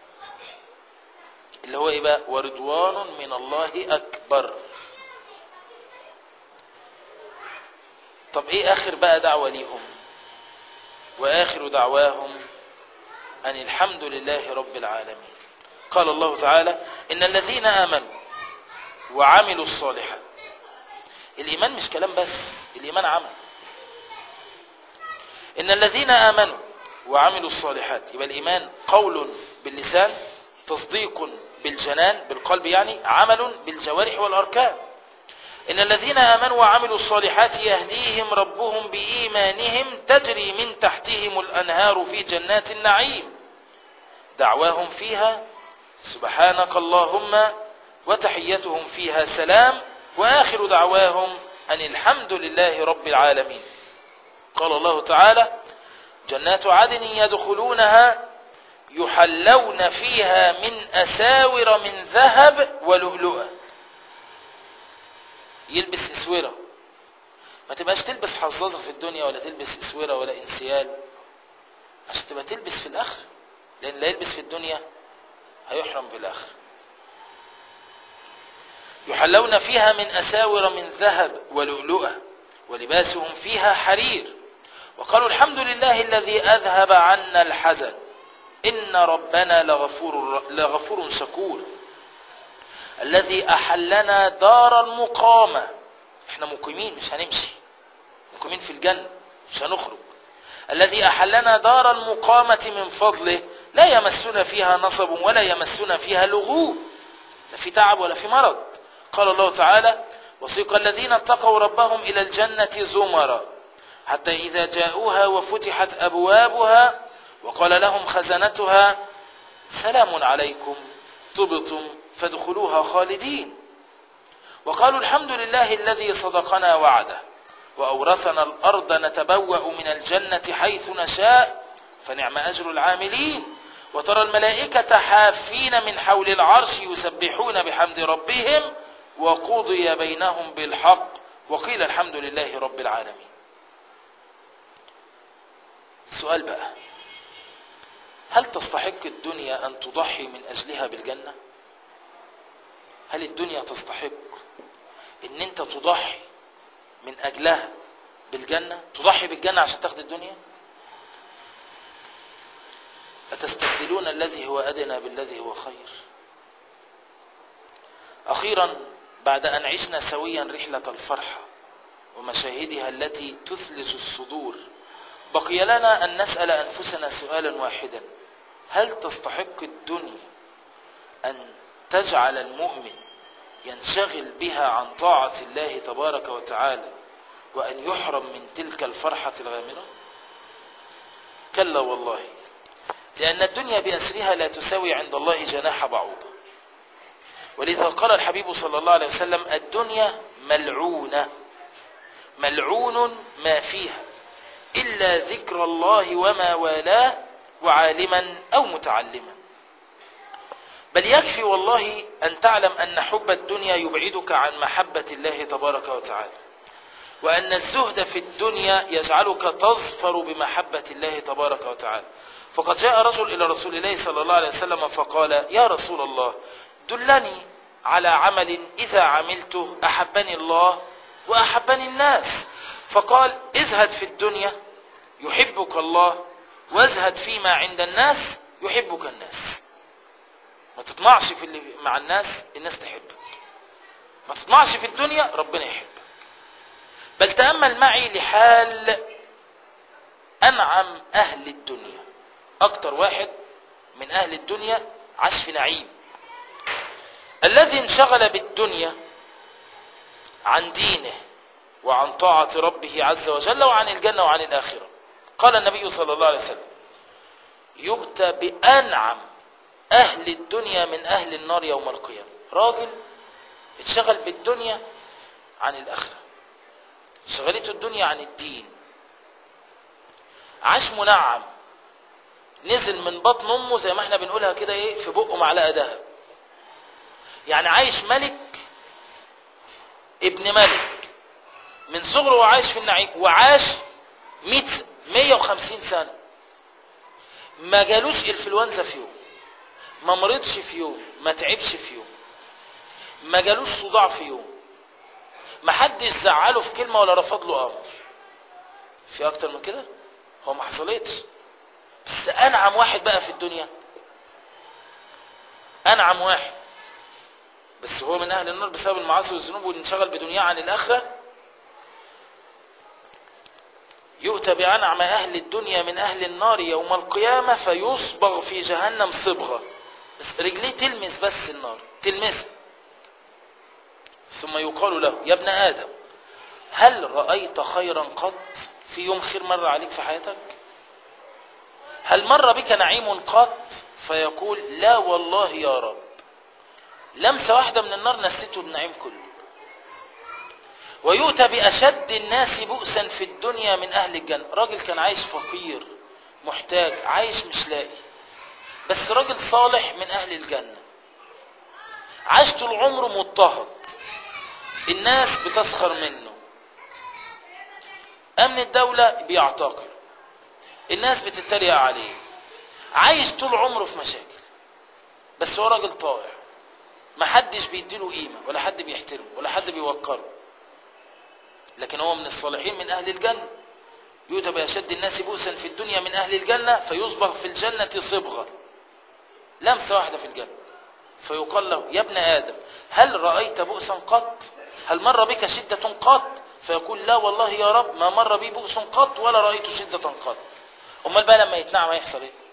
اللي هو إيه بقى ورضوان من الله أكبر. طب إيه آخر بقى دعوة ليهم وآخر دعواهم أن الحمد لله رب العالمين. قال الله تعالى إن الذين آمنوا وعملوا الصالحات. الإيمان مش كلام بس الإيمان عمل. إن الذين آمنوا وعملوا الصالحات يبقى الإيمان قول باللسان تصديق بالجنان بالقلب يعني عمل بالجوارح والأركان. إن الذين آمنوا وعملوا الصالحات يهديهم ربهم بإيمانهم تجري من تحتهم الأنهار في جنات النعيم دعواهم فيها سبحانك اللهم وتحيتهم فيها سلام وآخر دعواهم أن الحمد لله رب العالمين. قال الله تعالى جنات عدن يدخلونها يحلون فيها من أساور من ذهب ولؤلؤا. يلبس اسوره ما تبقاش تلبس حظاظه في الدنيا ولا تلبس اسوره ولا انسيال عشان تبقى تلبس في الاخر لان لا يلبس في الدنيا هيحرم في الاخر. يحلون فيها من أساور من ذهب ولؤلؤا ولباسهم فيها حرير وقالوا الحمد لله الذي أذهب عنا الحزن إن ربنا لغفور شكور الذي أحلنا دار المقامة. احنا مقيمين مش هنمشي مقيمين في الجنة مش هنخرج. الذي أحلنا دار المقامة من فضله لا يمسنا فيها نصب ولا يمسنا فيها لغوب لا في تعب ولا في مرض. قال الله تعالى وسيق الذين اتقوا ربهم إلى الجنة زمرا حتى إذا جاءوها وفتحت أبوابها وقال لهم خزنتها سلام عليكم طبتم فادخلوها خالدين وقالوا الحمد لله الذي صدقنا وعده وأورثنا الأرض نتبوأ من الجنة حيث نشاء فنعم أجر العاملين وترى الملائكة حافين من حول العرش يسبحون بحمد ربهم وقضي بينهم بالحق وقيل الحمد لله رب العالمين. السؤال بقى هل تستحق الدنيا أن تضحي من أجلها بالجنة؟ هل الدنيا تستحق ان انت تضحي من اجلها بالجنة تضحي بالجنة عشان تاخد الدنيا؟ أتستبدلون الذي هو أدنى بالذي هو خير؟ أخيرا بعد أن عشنا سويا رحلة الفرحة ومشاهدها التي تثلث الصدور بقي لنا أن نسأل أنفسنا سؤالا واحدا هل تستحق الدنيا أن تجعل المؤمن ينشغل بها عن طاعة الله تبارك وتعالى وأن يحرم من تلك الفرحة الغامرة؟ كلا والله لأن الدنيا بأسرها لا تساوي عند الله جناح بعوضة. ولذا قال الحبيب صلى الله عليه وسلم الدنيا ملعونة ملعون ما فيها إلا ذكر الله وما والاه وعالما أو متعلما. بل يكفي والله أن تعلم أن حب الدنيا يبعدك عن محبة الله تبارك وتعالى وأن الزهد في الدنيا يجعلك تظفر بمحبة الله تبارك وتعالى. فقد جاء رجل إلى رسول الله صلى الله عليه وسلم فقال يا رسول الله دلني على عمل إذا عملته أحبني الله وأحبني الناس. فقال ازهد في الدنيا يحبك الله وازهد فيما عند الناس يحبك الناس. ما تطمعش في اللي مع الناس تحبك. ما تطمعش في الدنيا ربنا يحبك. بل تأمل معي لحال أنعم أهل الدنيا، أكتر واحد من أهل الدنيا عاش في نعيم، الذي انشغل بالدنيا عن دينه وعن طاعة ربه عز وجل وعن الجنة وعن الآخرة. قال النبي صلى الله عليه وسلم: يؤتى بأنعم أهل الدنيا من أهل النار يوم القيامة. راجل اتشغل بالدنيا عن الآخرة، شغلته الدنيا عن الدين، عاش منعم، نزل من بطن أمه زي ما احنا بنقولها كده ايه، في بقه معلقة دهب، يعني عايش ملك ابن ملك من صغره وعايش في النعيم، وعاش 150 سنة، ما جالوش انفلونزا في يوم، ما مرضش في يوم، ما تعبش في يوم، ما جالوش صداع في يوم، ما حدش زعله في كلمة ولا رفض له امر. في اكتر من كده؟ هو ما حصلتش. بس انعم واحد بقى في الدنيا، انعم واحد، بس هو من اهل النار بسبب المعاصي والذنوب والانشغال بدنياه عن الاخره. يؤتى بأنعم أهل الدنيا من أهل النار يوم القيامة فيصبغ في جهنم صبغة، رجليه تلمس بس النار، تلمسها، ثم يقال له: يا ابن آدم هل رأيت خيرا قط؟ في يوم خير مر عليك في حياتك؟ هل مر بك نعيم قط؟ فيقول: لا والله يا رب، لمسة واحدة من النار نسيته النعيم كله. ويؤتى بأشد الناس بؤسا في الدنيا من أهل الجنة، راجل كان عايش فقير محتاج، عايش مش لاقي، بس راجل صالح من أهل الجنة، عاش طول عمره مضطهد، الناس بتسخر منه، أمن الدولة بيعتقل، الناس بتتريق عليه، عايش طول عمره في مشاكل، بس هو راجل طائع، محدش بيديله قيمة ولا حد بيحترمه ولا حد بيوقره، لكن هو من الصالحين من أهل الجنة. يؤتى بأشد الناس بؤسا في الدنيا من أهل الجنة فيصبغ في الجنة صبغة، لمسة واحدة في الجنة، فيقال له: يا ابن آدم هل رأيت بؤسا قط؟ هل مر بك شدة قط؟ فيقول: لا والله يا رب، ما مر بي بؤس قط ولا رأيت شدة قط. امال بقى لما يتنعم هيحصل ايه؟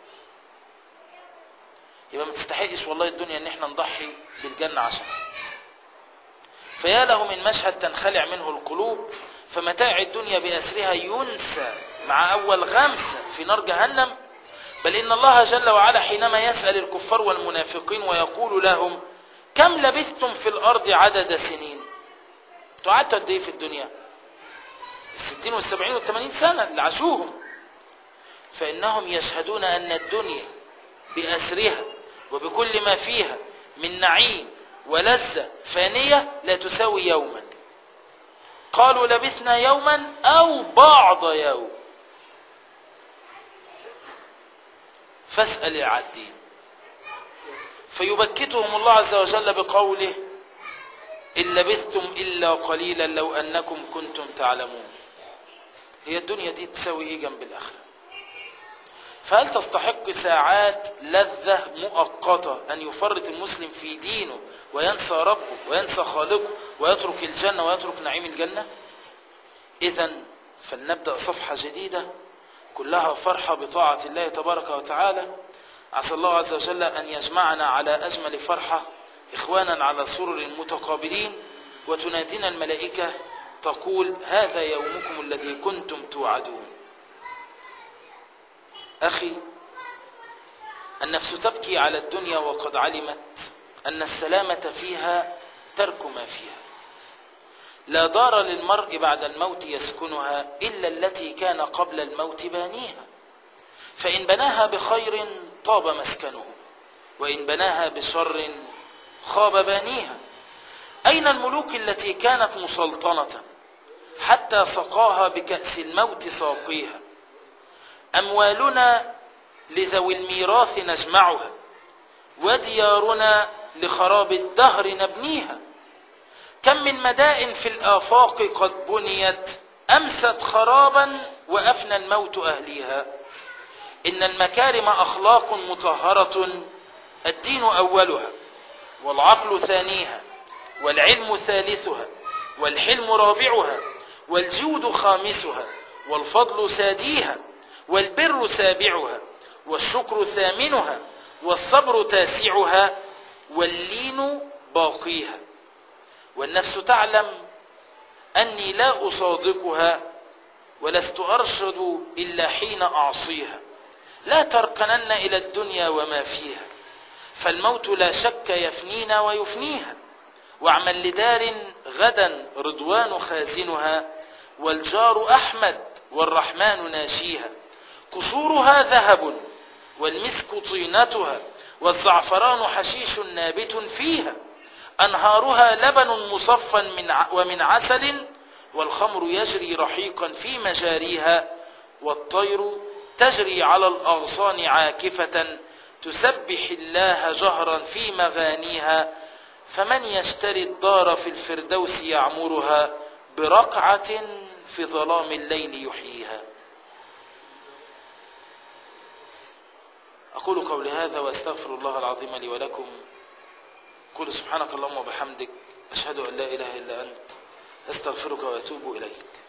يبقى ما تستحقش والله الدنيا ان احنا نضحي بالجنة عشانها. فيا له من مشهد تنخلع منه القلوب، فمتاع الدنيا بأسرها ينسى مع أول غمسة في نار جهنم. بل إن الله جل وعلا حينما يسأل الكفار والمنافقين ويقول لهم: كم لبثتم في الأرض عدد سنين؟ انتوا قعدتوا قد ايه في الدنيا؟ 60 و70 و80 سنة اللي عاشوهم. فإنهم يشهدون أن الدنيا بأسرها وبكل ما فيها من نعيم ولذة فانية لا تساوي يوما. قالوا: لبثنا يوما أو بعض يوم. فاسأل العادين. فيبكتهم الله عز وجل بقوله: إن لبثتم إلا قليلا لو أنكم كنتم تعلمون. هي الدنيا دي تساوي إيه جنب الآخرة؟ فهل تستحق ساعات لذة مؤقتة أن يفرط المسلم في دينه وينسى ربه وينسى خالقه ويترك الجنة ويترك نعيم الجنة؟ إذن فلنبدأ صفحة جديدة كلها فرحة بطاعة الله تبارك وتعالى. عسى الله عز وجل أن يجمعنا على أجمل فرحة، إخوانا على سرر متقابلين، وتنادينا الملائكة تقول: هذا يومكم الذي كنتم توعدون. أخي، النفس تبكي على الدنيا وقد علمت أن السلامة فيها ترك ما فيها. لا دار للمرء بعد الموت يسكنها إلا التي كان قبل الموت بانيها، فإن بناها بخير طاب مسكنه، وإن بناها بشر خاب بانيها. أين الملوك التي كانت مسلطنة حتى سقاها بكأس الموت ساقيها؟ أموالنا لذوي الميراث نجمعها، وديارنا لخراب الدهر نبنيها. كم من مدائن في الآفاق قد بنيت أمست خرابا وأفنى الموت أهليها. إن المكارم أخلاق مطهرة، الدين أولها، والعقل ثانيها، والعلم ثالثها، والحلم رابعها، والجود خامسها، والفضل ساديها، والبر سابعها، والشكر ثامنها، والصبر تاسعها، واللين باقيها. والنفس تعلم أني لا أصادقها، ولست أرشد إلا حين أعصيها. لا تركنن إلى الدنيا وما فيها، فالموت لا شك يفنينا ويفنيها. واعمل لدار غدا رضوان خازنها، والجار أحمد والرحمن ناشيها. قصورها ذهب والمسك طينتها، والزعفران حشيش نابت فيها. أنهارها لبن مصفى ومن عسل، والخمر يجري رحيقا في مجاريها. والطير تجري على الأغصان عاكفة، تسبح الله جهرا في مغانيها. فمن يشتري الدار في الفردوس يعمرها، برقعة في ظلام الليل يحييها. أقول قولي هذا وأستغفر الله العظيم لي ولكم. قل سبحانك اللهم وبحمدك، أشهد أن لا إله إلا أنت، أستغفرك وأتوب إليك.